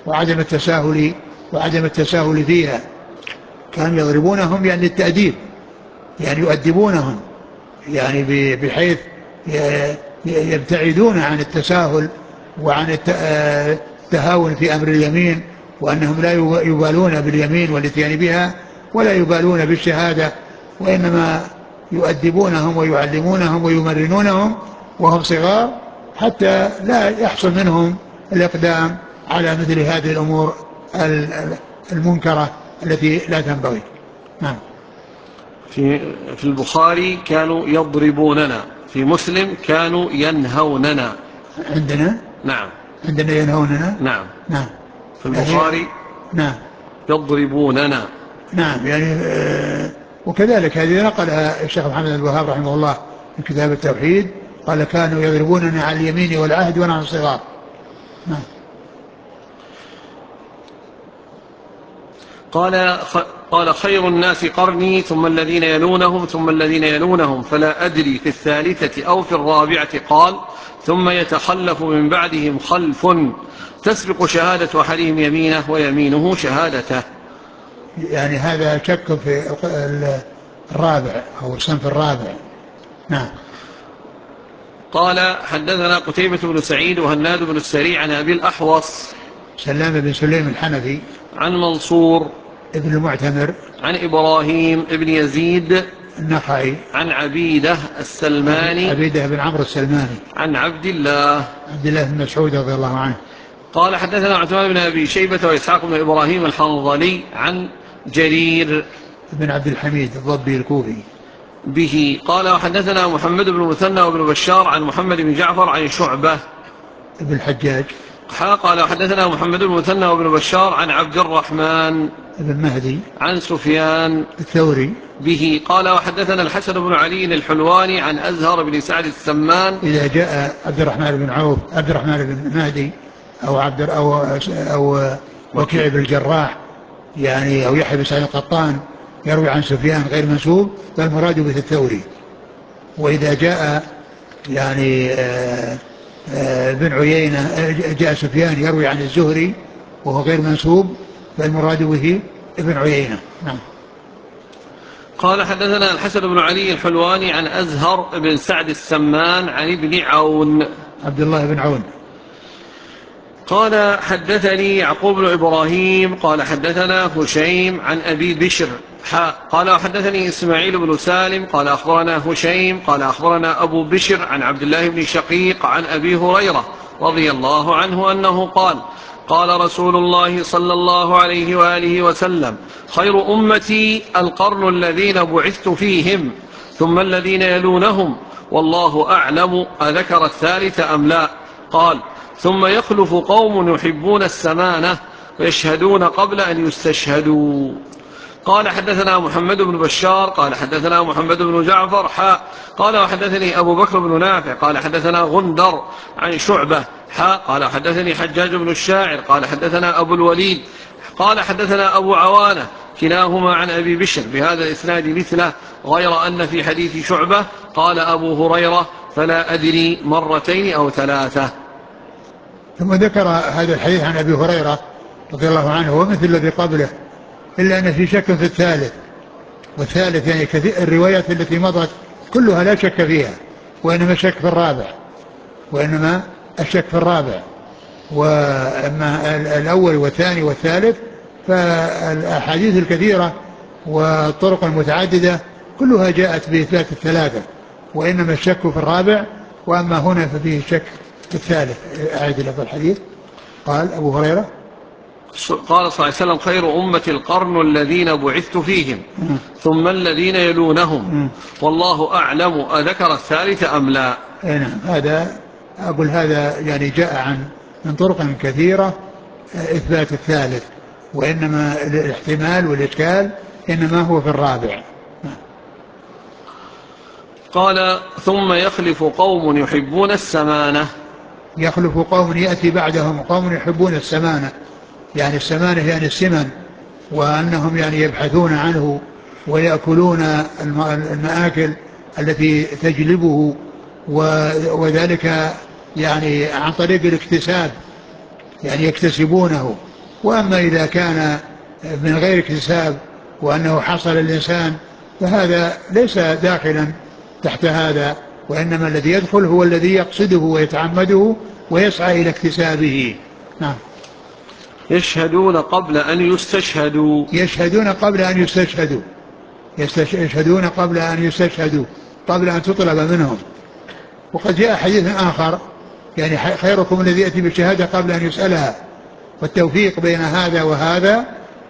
وعدم التساهل فيها. كانوا يضربونهم يعني للتأديب، يعني يؤدبونهم يعني بحيث يبتعدون عن التساهل وعن التهاون في أمر اليمين، وأنهم لا يبالون باليمين والاتيان بها ولا يبالون بالشهادة، وإنما يؤدبونهم ويعلمونهم ويمرنونهم وهم صغار حتى لا يحصل منهم الإقدام على مثل هذه الأمور المنكرة التي لا تنبغي. نعم. في البخاري كانوا يضربوننا، في مسلم كانوا ينهوننا. عندنا نعم، عندنا ينهوننا. نعم، نعم. في البخاري نعم يضربوننا. نعم. يعني وكذلك هذه نقلها الشيخ محمد الوهاب رحمه الله في كتاب التوحيد، قال كانوا يضربوننا على اليمين والعهد ونحن صغار. نعم. قال خير الناس قرني ثم الذين يلونهم ثم الذين يلونهم فلا أدري في الثالثة أو في الرابعة. قال ثم يتخلف من بعدهم خلف تسبق شهادة أحدهم يمينه ويمينه شهادته. يعني هذا شك في الرابع أو الصنف الرابع. نعم. قال حدثنا قتيبة بن سعيد وهناد بن السريع عن أبي الأحوص سلام بن سليم الحنفي عن منصور ابن المعتمر عن إبراهيم ابن يزيد النخعي عن عبيدة السلماني عبيدة بن عمرو السلماني عن عبد الله بن مسعود رضي الله عنه. قال حدثنا عثمان بن أبي شيبة وإسحاق بن إبراهيم الحنظلي عن جرير بن عبد الحميد الضبي الكوفي به قال وحدثنا محمد بن مثنى وابن بشار عن محمد بن جعفر عن شعبة ابن الحجاج. قال حدثنا محمد بن مثنى وابن بشار عن عبد الرحمن بن مهدي عن سفيان الثوري به قال وحدثنا الحسن بن علي الحلواني عن أزهر بن سعد السمان. إذا جاء عبد الرحمن بن عوف عبد الرحمن بن مهدي أو وكيع بن الجراح يعني أو يحيى بن سعيد القطان يروي عن سفيان غير منسوب فالمراد به الثوري. وإذا جاء يعني بن عيينة جاء سفيان يروي عن الزهري وهو غير منسوب فالمراد به ابن عيينة. نعم. قال حدثنا الحسن بن علي الحلواني عن أزهر بن سعد السمان عن ابن عون عبد الله بن عون قال حدثني يعقوب بن إبراهيم قال حدثنا هشيم عن أبي بشر قال وحدثني إسماعيل بن سالم قال أخبرنا هشيم قال أخبرنا أبو بشر عن عبد الله بن شقيق عن أبي هريرة رضي الله عنه أنه قال قال رسول الله صلى الله عليه وآله وسلم خير أمتي القرن الذين بعثت فيهم ثم الذين يلونهم والله أعلم أذكر الثالث أم لا. قال ثم يخلف قوم يحبون السمانة ويشهدون قبل أن يستشهدوا. قال حدثنا محمد بن بشار قال حدثنا محمد بن جعفر قال وحدثني أبو بكر بن نافع قال حدثنا غندر عن شعبة قال حدثني حجاج بن الشاعر قال حدثنا أبو الوليد قال حدثنا أبو عوانة كلاهما عن أبي بشر بهذا الإسناد مثله غير أن في حديث شعبة قال أبو هريرة فلا أدري مرتين أو ثلاثة. ثم ذكر هذا الحديث عن أبي هريرة رضي الله عنه ومثل الذي قبله إلا أن في شك في الثالث، والثالث يعني كثير الروايات التي مضت كلها لا شك فيها، وإنما الشك في الرابع، وأما الأول والثاني والثالث فالأحاديث الكثيرة والطرق المتعددة كلها جاءت بإثبات الثلاثة، وإنما الشك في الرابع، وأما هنا ففيه الشك في الثالث. أعيد لفظ الحديث. قال أبو هريرة قال صلى الله عليه وسلم خير أمة القرن الذين بعثت فيهم ثم الذين يلونهم والله أعلم أذكر الثالث أم لا. نعم، هذا يعني جاء من طرق كثيرة إثبات الثالث، وإنما الاحتمال والإشكال إنما هو في الرابع. قال ثم يخلف قوم يحبون السمانة. يخلف قوم يأتي بعدهم قوم يحبون السمانة، يعني السمانة يعني السمن، وأنهم يعني يبحثون عنه ويأكلون المآكل التي تجلبه، وذلك يعني عن طريق الاكتساب، يعني يكتسبونه. وأما إذا كان من غير اكتساب وأنه حصل الإنسان فهذا ليس داخلا تحت هذا، وإنما الذي يدخل هو الذي يقصده ويتعمده ويسعى إلى اكتسابه. نعم. يشهدون قبل أن يستشهدوا. يشهدون قبل أن يستشهدوا، يشهدون قبل أن يستشهدوا، قبل أن تطلب منهم. وقد جاء حديث آخر يعني خيركم الذي يأتي بالشهادة قبل أن يسألها. والتوفيق بين هذا وهذا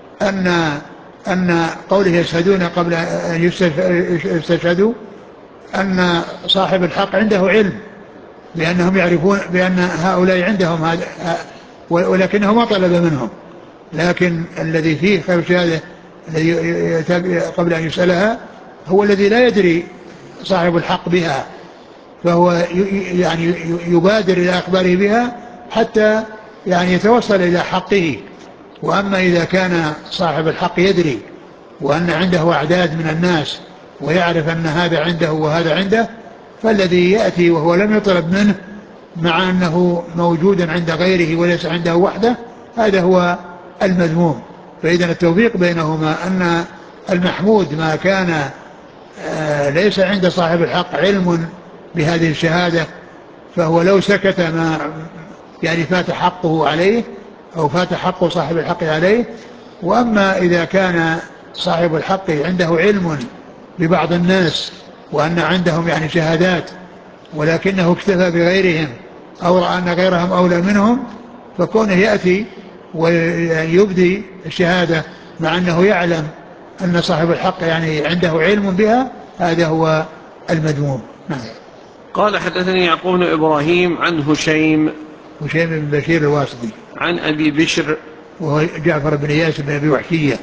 أن قوله يشهدون قبل أن يستشهدوا أن صاحب الحق عنده علم بأنهم يعرفون بأن هؤلاء عندهم هذا، ولكنه ما طلب منهم. لكن الذي فيه خير الشهادة الذي قبل أن يسألها هو الذي لا يدري صاحب الحق بها، فهو يعني يبادر إلى أخباره بها حتى يعني يتوصل إلى حقه. وأما إذا كان صاحب الحق يدري وأن عنده أعداد من الناس ويعرف أن هذا عنده وهذا عنده، فالذي يأتي وهو لم يطلب منه مع أنه موجود عند غيره وليس عنده وحده، هذا هو المذموم. فإذا التوفيق بينهما أن المحمود ما كان ليس عند صاحب الحق علم بهذه الشهادة، فهو لو سكت ما يعني فات حقه عليه أو فات حق صاحب الحق عليه. وأما إذا كان صاحب الحق عنده علم ببعض الناس وأن عندهم يعني شهادات ولكنه اكتفى بغيرهم أو رأى أن غيرهم أولى منهم، فكونه يأتي ويبدي الشهادة مع أنه يعلم أن صاحب الحق يعني عنده علم بها، هذا هو المذموم. نعم. قال حدثني يعقوب بن إبراهيم عن هشيم بن بشير الواسطي عن أبي بشر وهو جعفر بن إياس بن أبي وحشية.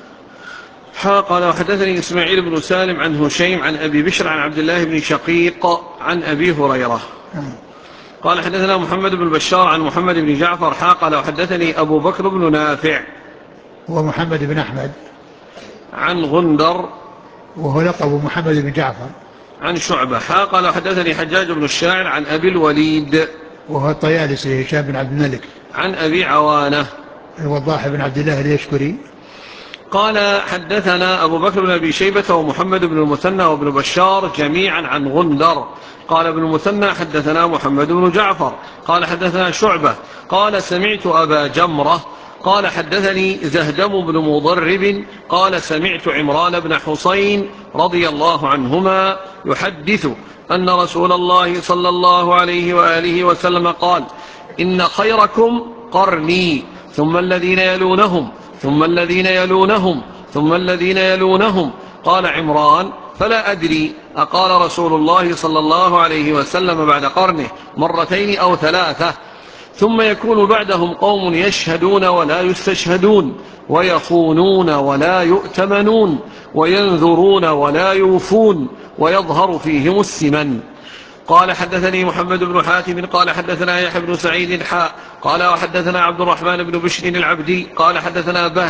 قال وحدثني إسماعيل بن سالم عن هشيم عن أبي بشر عن عبد الله بن شقيق عن أبي هريرة. قال حدثنا محمد بن بشار عن محمد بن جعفر قال وحدثني أبو بكر بن نافع ومحمد بن أحمد عن غندر وهو لقب محمد بن جعفر عن شعبة قال وحدثني حجاج بن الشاعر عن أبي الوليد وهو الطيالسي هشام بن عبد الملك عن أبي عوانة الوضاح بن عبد الله اليشكري قال حدثنا أبو بكر بن أبي شيبة ومحمد بن المثنى وابن بشار جميعا عن غندر. قال ابن المثنى حدثنا محمد بن جعفر قال حدثنا شعبة قال سمعت أبا جمرة قال حدثني زهدم بن مضرب قال سمعت عمران بن حسين رضي الله عنهما يحدث أن رسول الله صلى الله عليه وآله وسلم قال: إن خيركم قرني ثم الذين يلونهم ثم الذين يلونهم ثم الذين يلونهم. قال عمران: فلا أدري أقال رسول الله صلى الله عليه وسلم بعد قرنه مرتين أو ثلاثة؟ ثم يكون بعدهم قوم يشهدون ولا يستشهدون ويخونون ولا يؤتمنون وينذرون ولا يوفون ويظهر فيهم السمن. قال حدثني محمد بن حاتم قال حدثنا يحيى بن سعيد قال وحدثنا عبد الرحمن بن بشر العبدي قال حدثنا بهز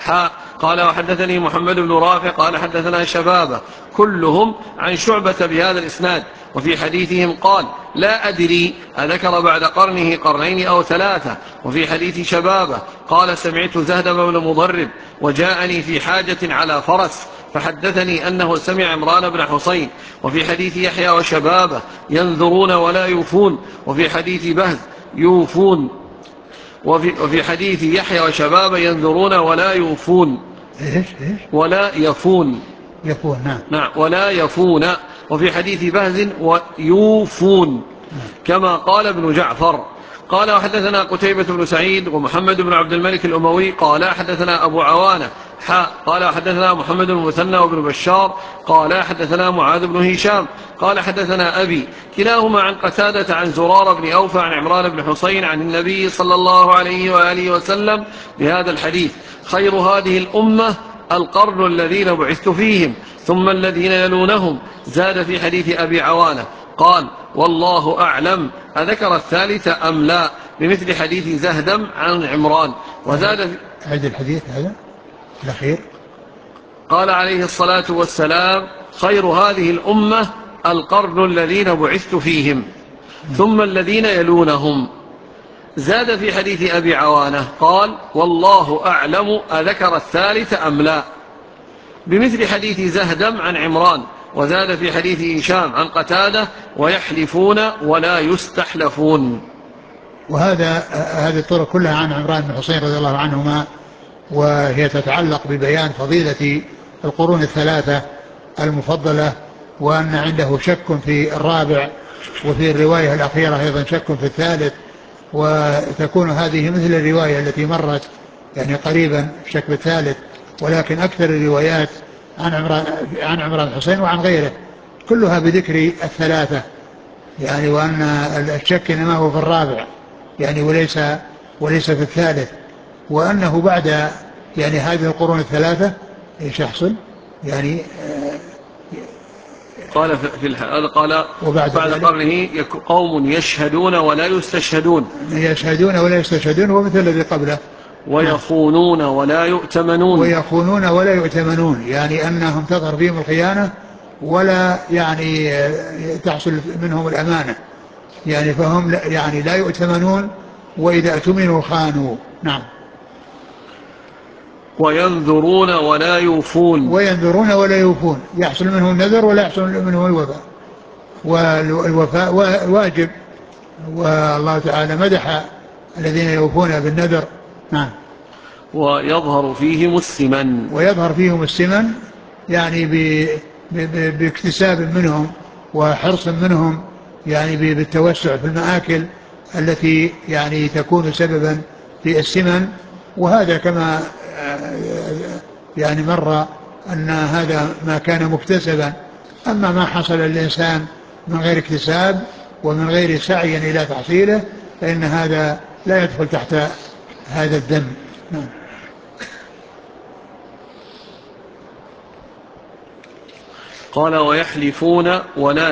قال وحدثني محمد بن رافع قال حدثنا شبابه كلهم عن شعبة بهذا الإسناد. وفي حديثهم قال: لا أدري أذكر بعد قرنه قرنين أو ثلاثة. وفي حديث شبابه قال: سمعت زهدم بن مضرب وجاءني في حاجة على فرس فحدثني أنه سمع عمران بن حسين. وفي حديث يحيى وشبابه: ينذرون ولا يوفون. وفي حديث بهز: يوفون. وفي حديث يحيى وشبابه: ينذرون ولا يوفون ولا يفون. نعم ولا يفون. وفي حديث بهز: ويوفون كما قال ابن جعفر. قال وحدثنا قتيبة بن سعيد ومحمد بن عبد الملك الأموي قال حدثنا أبو عوانة قال حدثنا محمد بن المثنى وابن بشار قال حدثنا معاذ بن هشام قال حدثنا أبي كلاهما عن قتادة عن زرار بن أوفى عن عمران بن حسين عن النبي صلى الله عليه وآله وسلم بهذا الحديث: خير هذه الأمة القرن الذين بعثت فيهم ثم الذين يلونهم. زاد في حديث أبي عوانة قال: والله أعلم أذكر الثالثة أم لا، بمثل حديث زهدم عن عمران. وزاد هذا الحديث هذا الأخير قال عليه الصلاة والسلام: خير هذه الأمة القرن الذين بعثت فيهم ثم الذين يلونهم. زاد في حديث أبي عوانة قال: والله أعلم أذكر الثالثة أم لا، بمثل حديث زهدم عن عمران. وزاد في حديث هشام عن قتادة: ويحلفون ولا يستحلفون. هذه الطرق كلها عن عمران بن حسين رضي الله عنهما، وهي تتعلق ببيان فضيلة القرون الثلاثة المفضلة، وأن عنده شك في الرابع، وفي الرواية الأخيرة أيضا شك في الثالث. وتكون هذه مثل الرواية التي مرت يعني قريبا شك في الثالث، ولكن أكثر الروايات عن عمران الحسين وعن غيره كلها بذكر الثلاثة، يعني وأن الشك إنما هو في الرابع يعني وليس في الثالث، وأنه بعد يعني هذه القرون الثلاثة ايش يحصل يعني قال قال بعد قرنه قوم يشهدون ولا يستشهدون ومثل الذي قبله ويخونون ولا يؤتمنون يعني أنهم تظهر فيهم الخيانة ولا يعني تحصل منهم الأمانة، يعني فهم يعني لا يؤتمنون، وإذا اؤتمنوا خانوا. نعم. وينذرون ولا يوفون يحصل منهم النذر ولا يحصل منهم الوفاء، والوفاء واجب، والله تعالى مدح الذين يوفون بالنذر. نعم. ويظهر فيهم السمن يعني باكتساب منهم وحرص منهم، يعني بالتوسع في المآكل التي يعني تكون سببا في السمن. وهذا كما يعني مر أن هذا ما كان مكتسبا. أما ما حصل للإنسان من غير اكتساب ومن غير سعي إلى تحصيله فإن هذا لا يدخل تحت هذا الذم. قال: ويحلفون ولا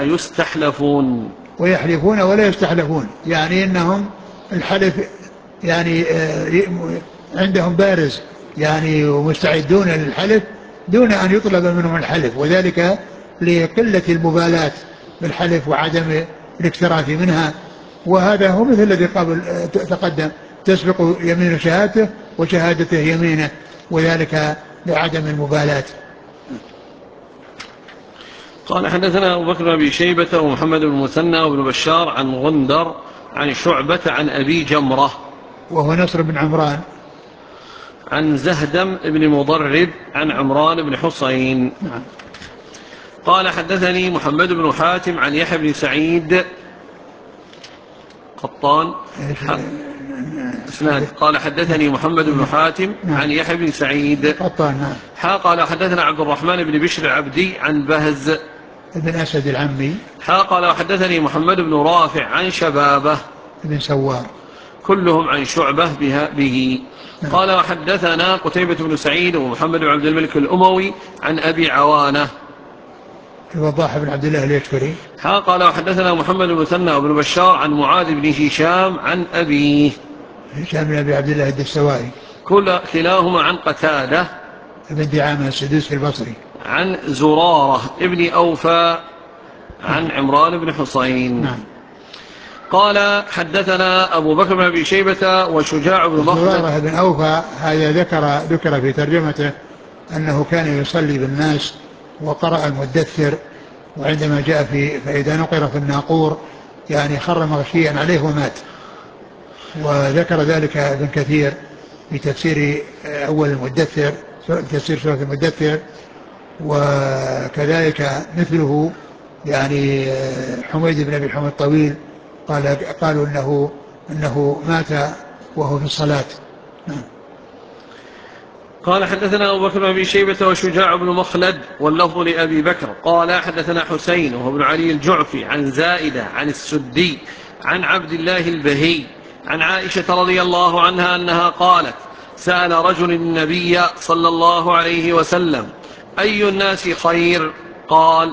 يستحلفون يعني إنهم الحلف يعني عندهم بارز يعني ومستعدون للحلف دون أن يطلب منهم الحلف، وذلك لقلة المبالاة بالحلف وعدم الاكتراث منها. وهذا هو مثل الذي قبل تقدم: تسبق يمين شهادته وشهادته يمينه، وذلك لعدم المبالاة. قال حدثنا أبو بكر بن أبي شيبة ومحمد بن المثنى وابن بشار عن غندر عن شعبة عن أبي جمرة وهو نصر بن عمران عن زهدم بن مضرب عن عمران بن حصين. نعم. قال حدثني محمد بن حاتم عن يحيى بن سعيد قطان اسناد. قال حدثني محمد بن حاتم عن يحيى بن سعيد قطان. قال حدثنا عبد الرحمن بن بشر العبدي عن بهز ابن أسد العمي. قال حدثني محمد بن رافع عن شبابه ابن سوار كلهم عن شعبة به. قال وحدثنا قتيبة بن سعيد ومحمد بن عبد الملك الأموي عن أبي عوانة الوضاح بن عبد الله اليشكري. قال وحدثنا محمد بن المثنى وابن بشار عن معاذ بن هشام عن أبيه هشام بن أبي عبد الله الدستوائي كلاهما عن قتادة ابن دعامة السدوسي البصري عن زرارة ابن أوفى عن عمران بن حصين. نعم. قال حدثنا أبو بكر بن أبي شيبة وشجاع بن مخلد. زرارة بن أوفى هذا ذكر في ترجمته أنه كان يصلي بالناس وقرأ المدثر، وعندما جاء فإذا نقر في الناقور يعني خر مغشيا عليه ومات. وذكر ذلك ابن كثير في تفسير أول المدثر، تفسير سورة المدثر. وكذلك مثله يعني حميد بن أبي حميد الطويل قالوا إنه مات وهو في الصلاة. قال حدثنا أبو بكر بن أبي شيبة وشجاع بن مخلد واللفظ لأبي بكر قال حدثنا حسين وهو بن علي الجعفي عن زائدة عن السدي عن عبد الله البهي عن عائشة رضي الله عنها أنها قالت سأل رجل النبي صلى الله عليه وسلم أي الناس خير؟ قال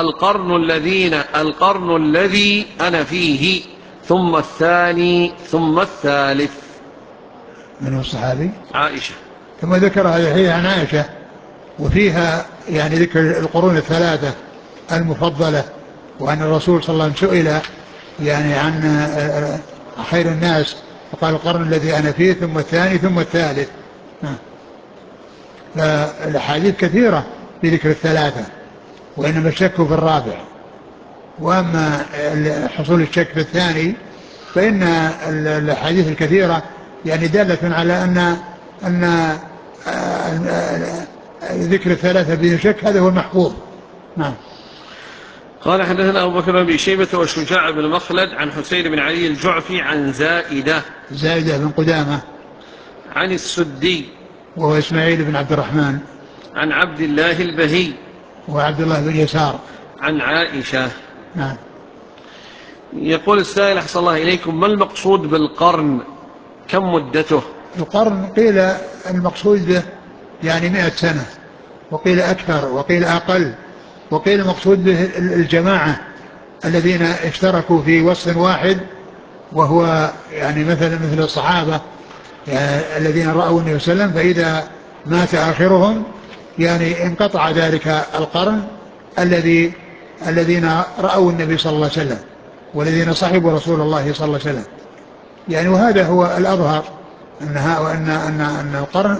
القرن الذي أنا فيه ثم الثاني ثم الثالث. من هو الصحابي؟ عائشة. ثم ذكر هذه عن عائشة وفيها يعني ذكر القرون الثلاثة المفضلة، وأن الرسول صلى الله عليه وسلم سئل يعني عن خير الناس فقال القرن الذي أنا فيه ثم الثاني ثم الثالث. فالأحاديث كثيرة في ذكر الثلاثة، وإنما الشك في الرابع. وأما حصول الشك في الثاني فإن الأحاديث الكثيرة يعني دالة على أن ذكر الثلاثة بدون شك هذا هو المحفوظ. نعم. قال حدثنا أبو بكر بن شيبة وشجاع بن مخلد عن حسين بن علي الجعفي عن زائدة بن قدامة عن السدي وهو إسماعيل بن عبد الرحمن عن عبد الله البهي وعبد الله بن يسار عن عائشة. نعم. يقول السائل أحسن الله إليكم ما المقصود بالقرن؟ كم مدته؟ القرن قيل المقصود به يعني 100 سنة، وقيل أكثر، وقيل أقل، وقيل المقصود به الجماعة الذين اشتركوا في وصف واحد، وهو يعني مثل الصحابة يعني الذين رأوا النبي صلى الله عليه وسلم فإذا مات آخرهم يعني انقطع ذلك القرن الذين رأوا النبي صلى الله عليه وسلم والذين صحبوا رسول الله صلى الله عليه وسلم يعني. وهذا هو الأظهر أن القرن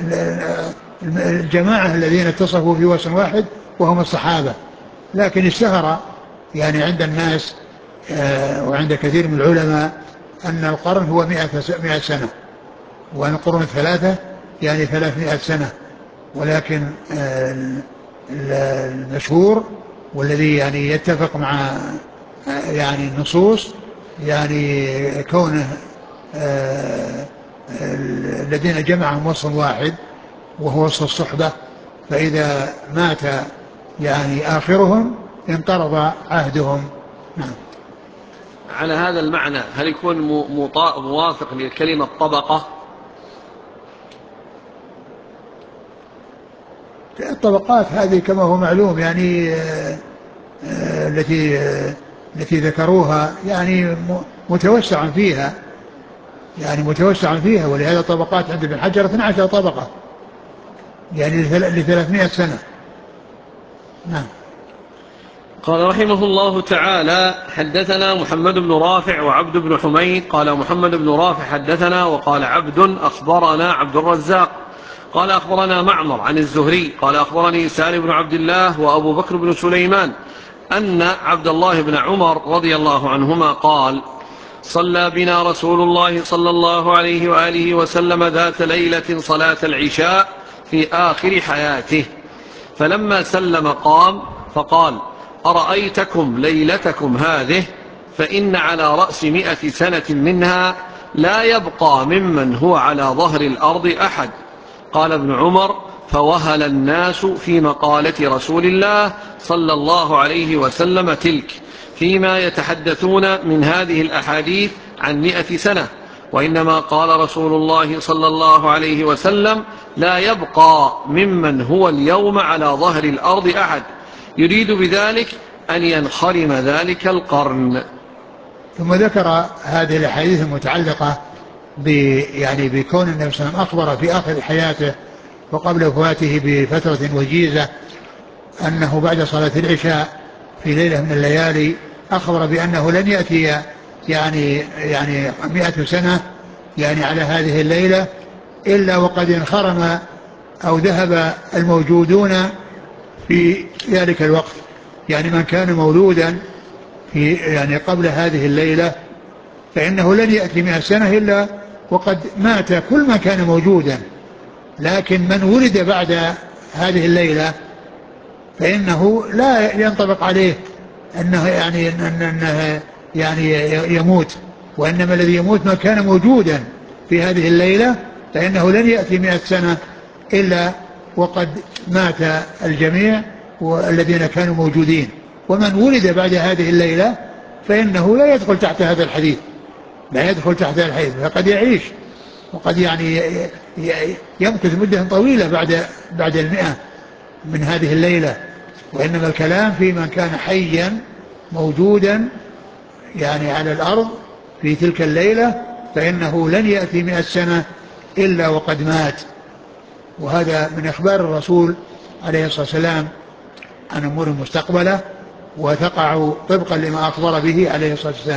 الجماعة الذين اتصفوا في وصف واحد وهم الصحابة. لكن اشتهر يعني عند الناس وعند كثير من العلماء أن القرن هو 100 سنة، وأن القرون الثلاثة يعني 300 سنة. ولكن المشهور والذي يعني يتفق مع يعني النصوص يعني كونه الذين جمعهم وصف واحد وهو وصف الصحبة، فإذا مات يعني آخرهم انقرض عهدهم. نعم. على هذا المعنى هل يكون موافق لكلمة طبقة؟ الطبقات هذه كما هو معلوم يعني التي ذكروها يعني متوسع فيها، يعني متوسع فيها، ولهذا طبقات عند ابن حجر 12 طبقة يعني ل300 سنة. نعم. قال رحمه الله تعالى حدثنا محمد بن رافع وعبد بن حميد. قال محمد بن رافع حدثنا، وقال عبد أخبرنا عبد الرزاق قال أخبرنا معمر عن الزهري قال أخبرني سالم بن عبد الله وأبو بكر بن سليمان أن عبد الله بن عمر رضي الله عنهما قال صلى بنا رسول الله صلى الله عليه وآله وسلم ذات ليلة صلاة العشاء في آخر حياته، فلما سلم قام فقال أرأيتكم ليلتكم هذه فإن على رأس 100 سنة منها لا يبقى ممن هو على ظهر الأرض أحد. قال ابن عمر فوهل الناس في مقالة رسول الله صلى الله عليه وسلم تلك، فيما يتحدثون من هذه الأحاديث عن 100 سنة، وإنما قال رسول الله صلى الله عليه وسلم لا يبقى ممن هو اليوم على ظهر الأرض أحد، يريد بذلك أن ينخرم ذلك القرن. ثم ذكر هذه الأحاديث المتعلقة بكون النبي صلى الله عليه وسلم أخبر في آخر حياته وقبل وفاته بفترة وجيزة أنه بعد صلاة العشاء في ليلة من الليالي أخبر بأنه لن يأتي يعني 100 سنة يعني على هذه الليلة إلا وقد انخرم أو ذهب الموجودون في ذلك الوقت، يعني من كان مولودا في يعني قبل هذه الليلة فإنه لن يأتي 100 سنة إلا وقد مات كل ما كان موجودا، لكن من ولد بعد هذه الليلة فإنه لا ينطبق عليه أنه يعني يموت، وإنما الذي يموت ما كان موجودا في هذه الليلة، فإنه لن يأتي 100 سنة إلا وقد مات الجميع والذين كانوا موجودين. ومن ولد بعد هذه الليلة فإنه لا يدخل تحت هذا الحديث، لا يدخل تحت هذا الحديث، فقد يعيش وقد يعني يمكث مدة طويلة بعد 100 من هذه الليلة، وإنما الكلام في من كان حيا موجودا يعني على الأرض في تلك الليلة فإنه لن يأتي 100 سنة إلا وقد مات. وهذا من إخبار الرسول عليه الصلاة والسلام عن أمور مستقبلة وتقع طبقا لما أخبر به عليه الصلاة والسلام.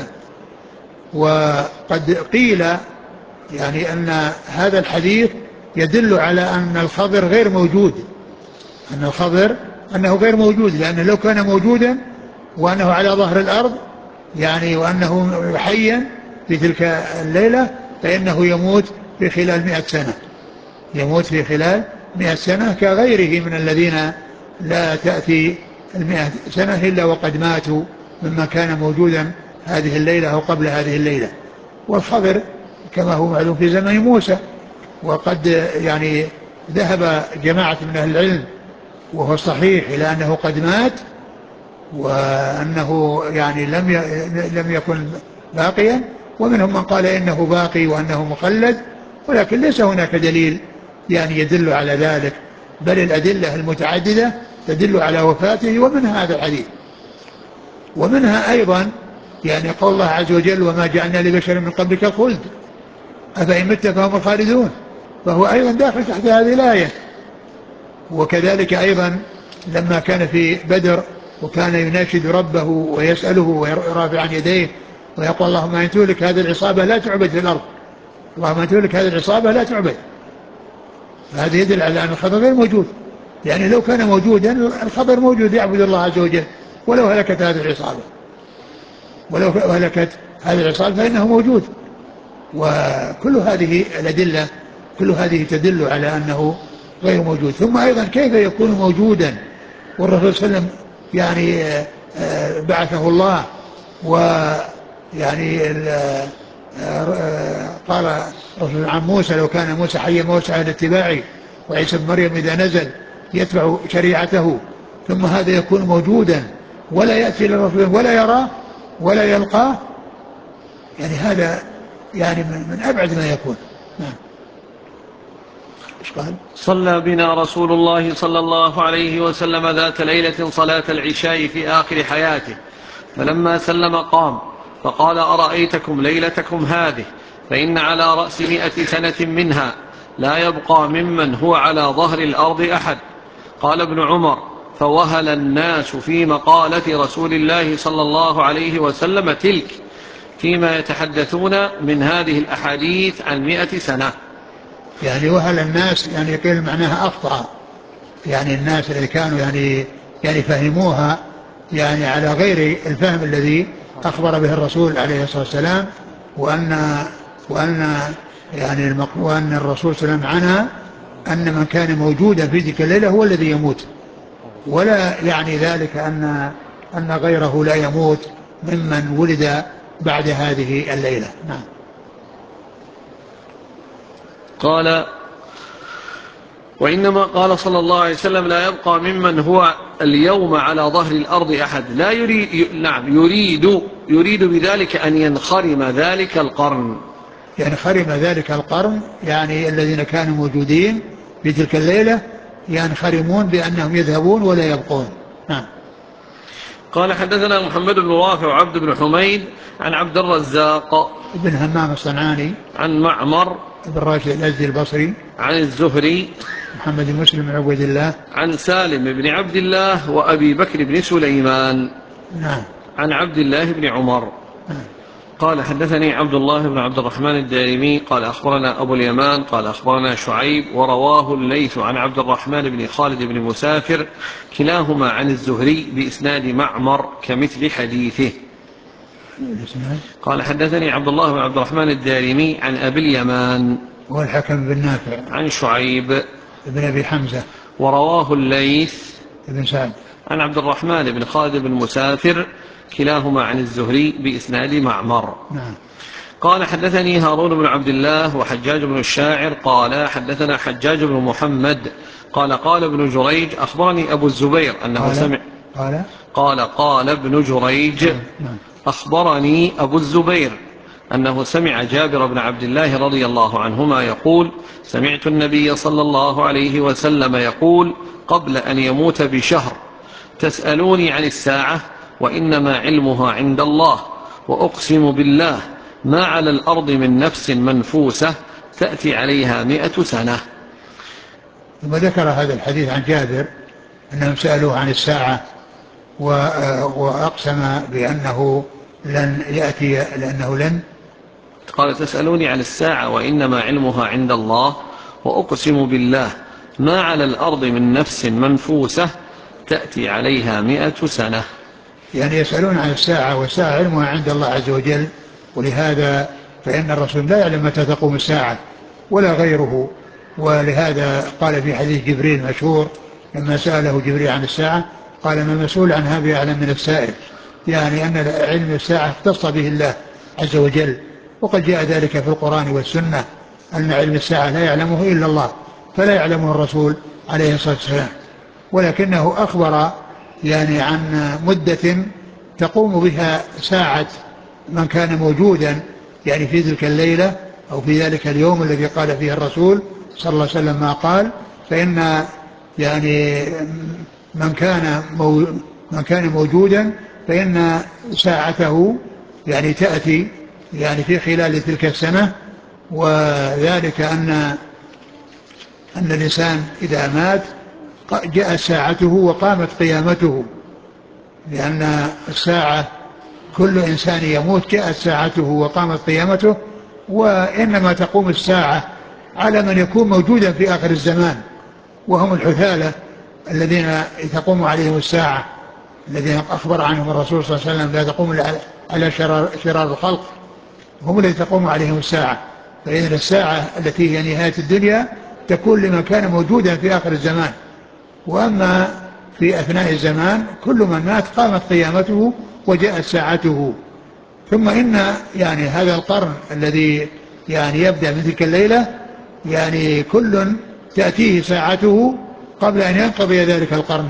وقد قيل يعني أن هذا الحديث يدل على أن الخضر غير موجود، أن الخضر أنه غير موجود، لأنه لو كان موجودا وأنه على ظهر الأرض يعني وأنه حيا في تلك الليلة فإنه يموت في خلال 100 سنة، يموت في خلال 100 سنة كغيره من الذين لا تأتي 100 سنة إلا وقد ماتوا مما كان موجودا هذه الليلة أو قبل هذه الليلة. والخضر كما هو معلوم في زمن موسى، وقد يعني ذهب جماعة من أهل العلم وهو صحيح إلى أنه قد مات وأنه يعني لم يكن باقيا، ومنهم من قال إنه باقي وأنه مخلد، ولكن ليس هناك دليل يعني يدل على ذلك، بل الأدلة المتعددة تدل على وفاته، ومنها هذا الحديث. ومنها أيضا يعني قول الله عز وجل وما جعلنا لبشر من قبلك الخلد أفإن مت فهم الخالدون، فهو أيضا داخل تحت هذه الآية. وكذلك أيضا لما كان في بدر وكان يناشد ربه ويسأله ويرافع عن يديه ويقول اللهم إن تهلك هذه العصابة لا تعبد في الأرض، اللهم إن تهلك هذه العصابة لا تعبد، هذا يدل على أن الخضر غير موجود، يعني لو كان موجودا الخضر موجود يعبد الله عز وجل، ولو هلكت هذه العصابة، ولو هلكت هذه العصابة فإنه موجود. وكل هذه الأدلة كل هذه تدل على أنه غير موجود. ثم أيضا كيف يكون موجودا والرسول صلى الله عليه وسلم يعني بعثه الله، ويعني قال الرسول عن موسى لو كان موسى حيا ما وسع اتباعي، وعيسى بن مريم إذا نزل يتبع شريعته، ثم هذا يكون موجودا ولا يأتي للرسول ولا يراه ولا يلقاه، يعني هذا يعني من أبعد ما يكون. نعم. قال صلى بنا رسول الله صلى الله عليه وسلم ذات ليلة صلاة العشاء في آخر حياته، فلما سلم قام فقال أرأيتكم ليلتكم هذه فإن على رأس 100 سنة منها لا يبقى ممن هو على ظهر الأرض أحد. قال ابن عمر فوهل الناس في مقالة رسول الله صلى الله عليه وسلم تلك، فيما يتحدثون من هذه الأحاديث عن 100 سنة. يعني وهل الناس يعني قيل معناها أخطأ، يعني الناس اللي كانوا يعني فهموها يعني على غير الفهم الذي أخبر به الرسول عليه الصلاة والسلام، وأن وأن الرسول صلى الله عليه وسلم عنها أن من كان موجودا في تلك الليلة هو الذي يموت، ولا يعني ذلك أن غيره لا يموت ممن ولد بعد هذه الليلة. نعم. قال: وإنما قال صلى الله عليه وسلم: لا يبقى ممن هو اليوم على ظهر الأرض أحد لا يريد بذلك أن ينخرم ذلك القرن. ينخرم ذلك القرن يعني الذين كانوا موجودين في تلك الليلة ينخرمون بأنهم يذهبون ولا يبقون. نعم. قال: حدثنا محمد بن رافع وعبد بن حميد عن عبد الرزاق ابن همام الصنعاني عن معمر بن راشد الأزدي البصري عن الزهري محمد بن مسلم بن عبيد الله عن سالم بن عبد الله وأبي بكر بن سليمان نعم عن عبد الله بن عمر. نعم. قال: حدثني عبد الله بن عبد الرحمن الدارمي قال: أخبرنا أبو اليمان قال: أخبرنا شعيب ورواه الليث عن عبد الرحمن بن خالد بن مسافر كلاهما عن الزهري بإسناد معمر كمثل حديثه. قال: حدثني عبد الله بن عبد الرحمن الدارمي عن أبي اليمان هو الحكم بن نافع عن شعيب بن أبي حمزة ورواه الليث بن سعد عن عبد الرحمن بن خالد بن مسافر كلاهما عن الزهري بإسناد معمر. نعم. قال: حدثني هارون بن عبد الله وحجاج بن الشاعر قال: حدثنا حجاج بن محمد قال ابن جريج أخبرني أبو الزبير أنه سمع. قال ابن جريج أخبرني أبو الزبير أنه سمع جابر بن عبد الله رضي الله عنهما يقول: سمعت النبي صلى الله عليه وسلم يقول قبل أن يموت بشهر: تسألوني عن الساعة وإنما علمها عند الله، وأقسم بالله ما على الأرض من نفس منفوسة تأتي عليها 100 سنة. ثم ذكر هذا الحديث عن جابر أنهم سألوه عن الساعة وأقسم بأنه لن يأتي لأنه لن. قال: تسألوني عن الساعة وإنما علمها عند الله، وأقسم بالله ما على الأرض من نفس منفوسة تأتي عليها 100 سنة. يعني يسألون عن الساعة والساعة علمها عند الله عز وجل، ولهذا فإن الرسول لا يعلم متى تقوم الساعة ولا غيره، ولهذا قال في حديث جبريل مشهور لما سأله جبريل عن الساعة قال: ما المسؤول عنها بأعلم من السائل، يعني أن علم الساعة اختص به الله عز وجل، وقد جاء ذلك في القرآن والسنة أن علم الساعة لا يعلمه إلا الله، فلا يعلمه الرسول عليه الصلاة والسلام، ولكنه أخبر يعني عن مدة تقوم بها ساعة من كان موجودا يعني في تلك الليلة أو في ذلك اليوم الذي قال فيه الرسول صلى الله عليه وسلم ما قال، فإن يعني من كان موجودا فإن ساعته يعني تأتي يعني في خلال تلك السنة، وذلك أن الإنسان إذا مات جاءت ساعته وقامت قيامته، لأن الساعة كل إنسان يموت جاءت ساعته وقامت قيامته، وإنما تقوم الساعة على من يكون موجودا في آخر الزمان، وهم الحثالة الذين تقوم عليهم الساعة الذين أخبر عنهم الرسول صلى الله عليه وسلم لا تقوم على شرار الخلق، هم الذين تقوم عليهم الساعة. فإذن الساعة التي هي نهاية الدنيا تكون لمن كان موجودا في آخر الزمان، وأما في أثناء الزمان كل من مات قامت قيامته وجاءت ساعته. ثم إن يعني هذا القرن الذي يعني يبدأ من تلك الليلة يعني كل تأتيه ساعته قبل أن ينقضي ذلك القرن.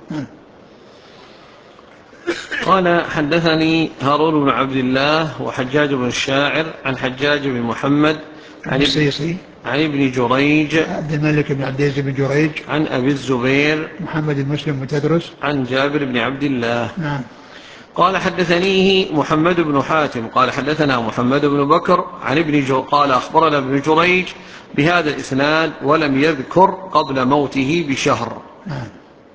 قال: حدثني هارون بن عبد الله وحجاج بن الشاعر عن حجاج بن محمد عن ابن جريج عبد الملك بن عبد العزيز بن جريج عن أبي الزبير محمد بن مسلم متدرس عن جابر بن عبد الله. نعم. قال: حدثنيه محمد بن حاتم قال: حدثنا محمد بن بكر عن قال: أخبرنا ابن جريج بهذا الإسناد ولم يذكر قبل موته بشهر. نعم.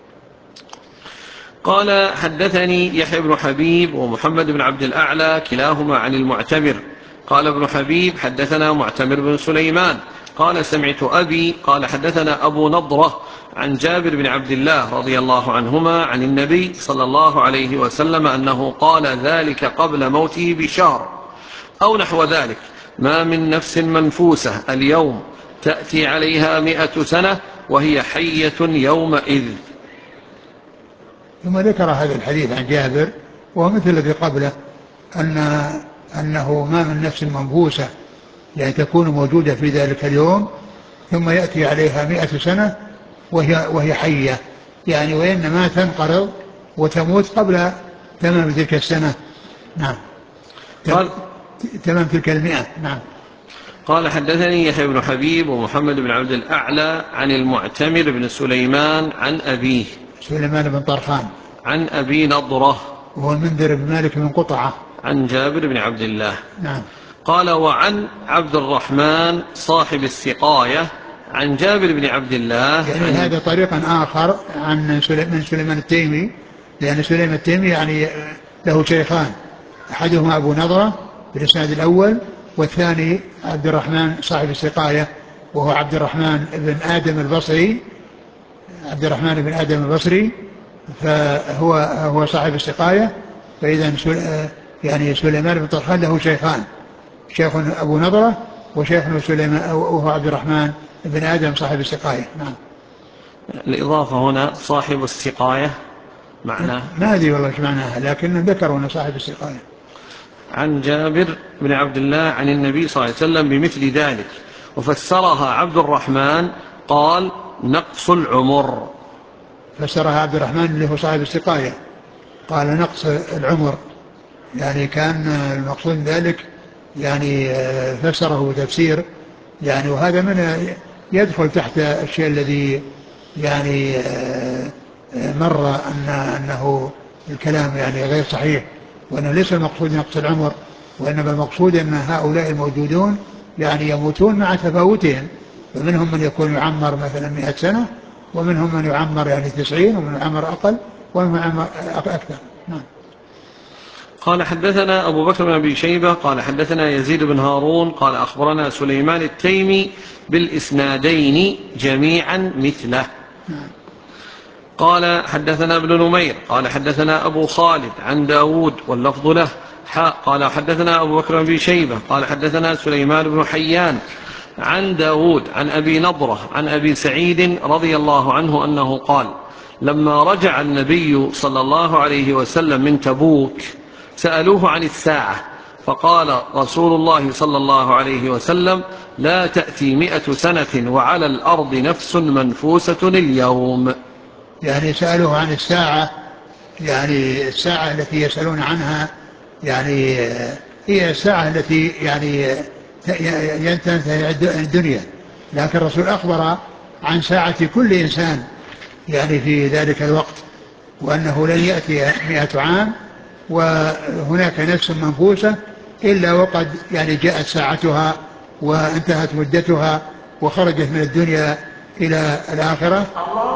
قال: حدثني يحيى بن حبيب ومحمد بن عبد الأعلى كلاهما عن المعتمر. قال ابن حبيب: حدثنا معتمر بن سليمان قال سمعت أبي قال حدثنا أبو نضرة عن جابر بن عبد الله رضي الله عنهما عن النبي صلى الله عليه وسلم أنه قال ذلك قبل موته بشهر أو نحو ذلك: ما من نفس منفوسة اليوم تأتي عليها 100 سنة وهي حية يومئذ. ثم ذكر هذا الحديث عن جابر وهو مثل الذي قبله، أنه ما من نفس منفوسة يعني تكون موجودة في ذلك اليوم ثم يأتي عليها 100 سنة وهي حية، يعني وإنما تنقرض وتموت قبل تمام تلك السنة. نعم، تمام تلك 100. نعم. قال حدثني يحيى بن حبيب ومحمد بن عبد الأعلى عن المعتمر بن سليمان عن أبيه سليمان بن طرخان عن أبي نضرة وهو المنذر بن مالك بن قطعة عن جابر بن عبد الله. نعم. قال وعن عبد الرحمن صاحب السقاية عن جابر بن عبد الله، يعني هذا طريق آخر من سليمان التيمي، لأن سليمان التيمي يعني له شيخان، أحدهما أبو نضرة بالإسناد الأول، والثاني عبد الرحمن صاحب السقاية وهو عبد الرحمن بن آدم البصري، فهو صاحب السقاية. فإذا يعني سليمان بن طرخان له شيخان، شيخ أبو نضرة وشيخ سليمان وهو عبد الرحمن بن آدم صاحب السقاية. نعم. الإضافة هنا صاحب السقاية معناه ما أدري والله ايش معناها، لكن ذكروا أنه صاحب السقاية. عن جابر بن عبد الله عن النبي صلى الله عليه وسلم بمثل ذلك، وفسرها عبد الرحمن قال نقص العمر. فسرها عبد الرحمن اللي هو صاحب السقاية قال نقص العمر، يعني كان المقصود ذلك يعني فسره تفسير يعني، وهذا من يدخل تحت الشيء الذي يعني مر أنه الكلام يعني غير صحيح، وأنه ليس المقصود نقص العمر، وإنما المقصود أن هؤلاء الموجودون يعني يموتون مع تفاوتهم، فمنهم من يكون يعمر مثلا 100 سنة، ومنهم من يعمر يعني 90، ومن يعمر أقل، ومن يعمر أكثر. نعم. قال حدثنا أبو بكر بن أبي شيبة قال حدثنا يزيد بن هارون قال أخبرنا سليمان التيمي بالإسنادين جميعا مثله. قال حدثنا ابن نمير قال حدثنا أبو خالد عن داود واللفظ له قال حدثنا أبو بكر بن أبي شيبة قال حدثنا سليمان بن حيان عن داود عن أبي نضرة عن أبي سعيد رضي الله عنه أنه قال لما رجع النبي صلى الله عليه وسلم من تبوك سألوه عن الساعة فقال رسول الله صلى الله عليه وسلم لا تأتي 100 سنة وعلى الأرض نفس منفوسة اليوم. يعني سألوه عن الساعة، يعني الساعة التي يسألون عنها يعني هي الساعة التي يعني تنتهي الدنيا، لكن الرسول أخبر عن ساعة كل إنسان يعني في ذلك الوقت، وأنه لن يأتي 100 عام وهناك نفس منفوسة إلا وقد يعني جاءت ساعتها وانتهت مدتها وخرجت من الدنيا إلى الآخرة.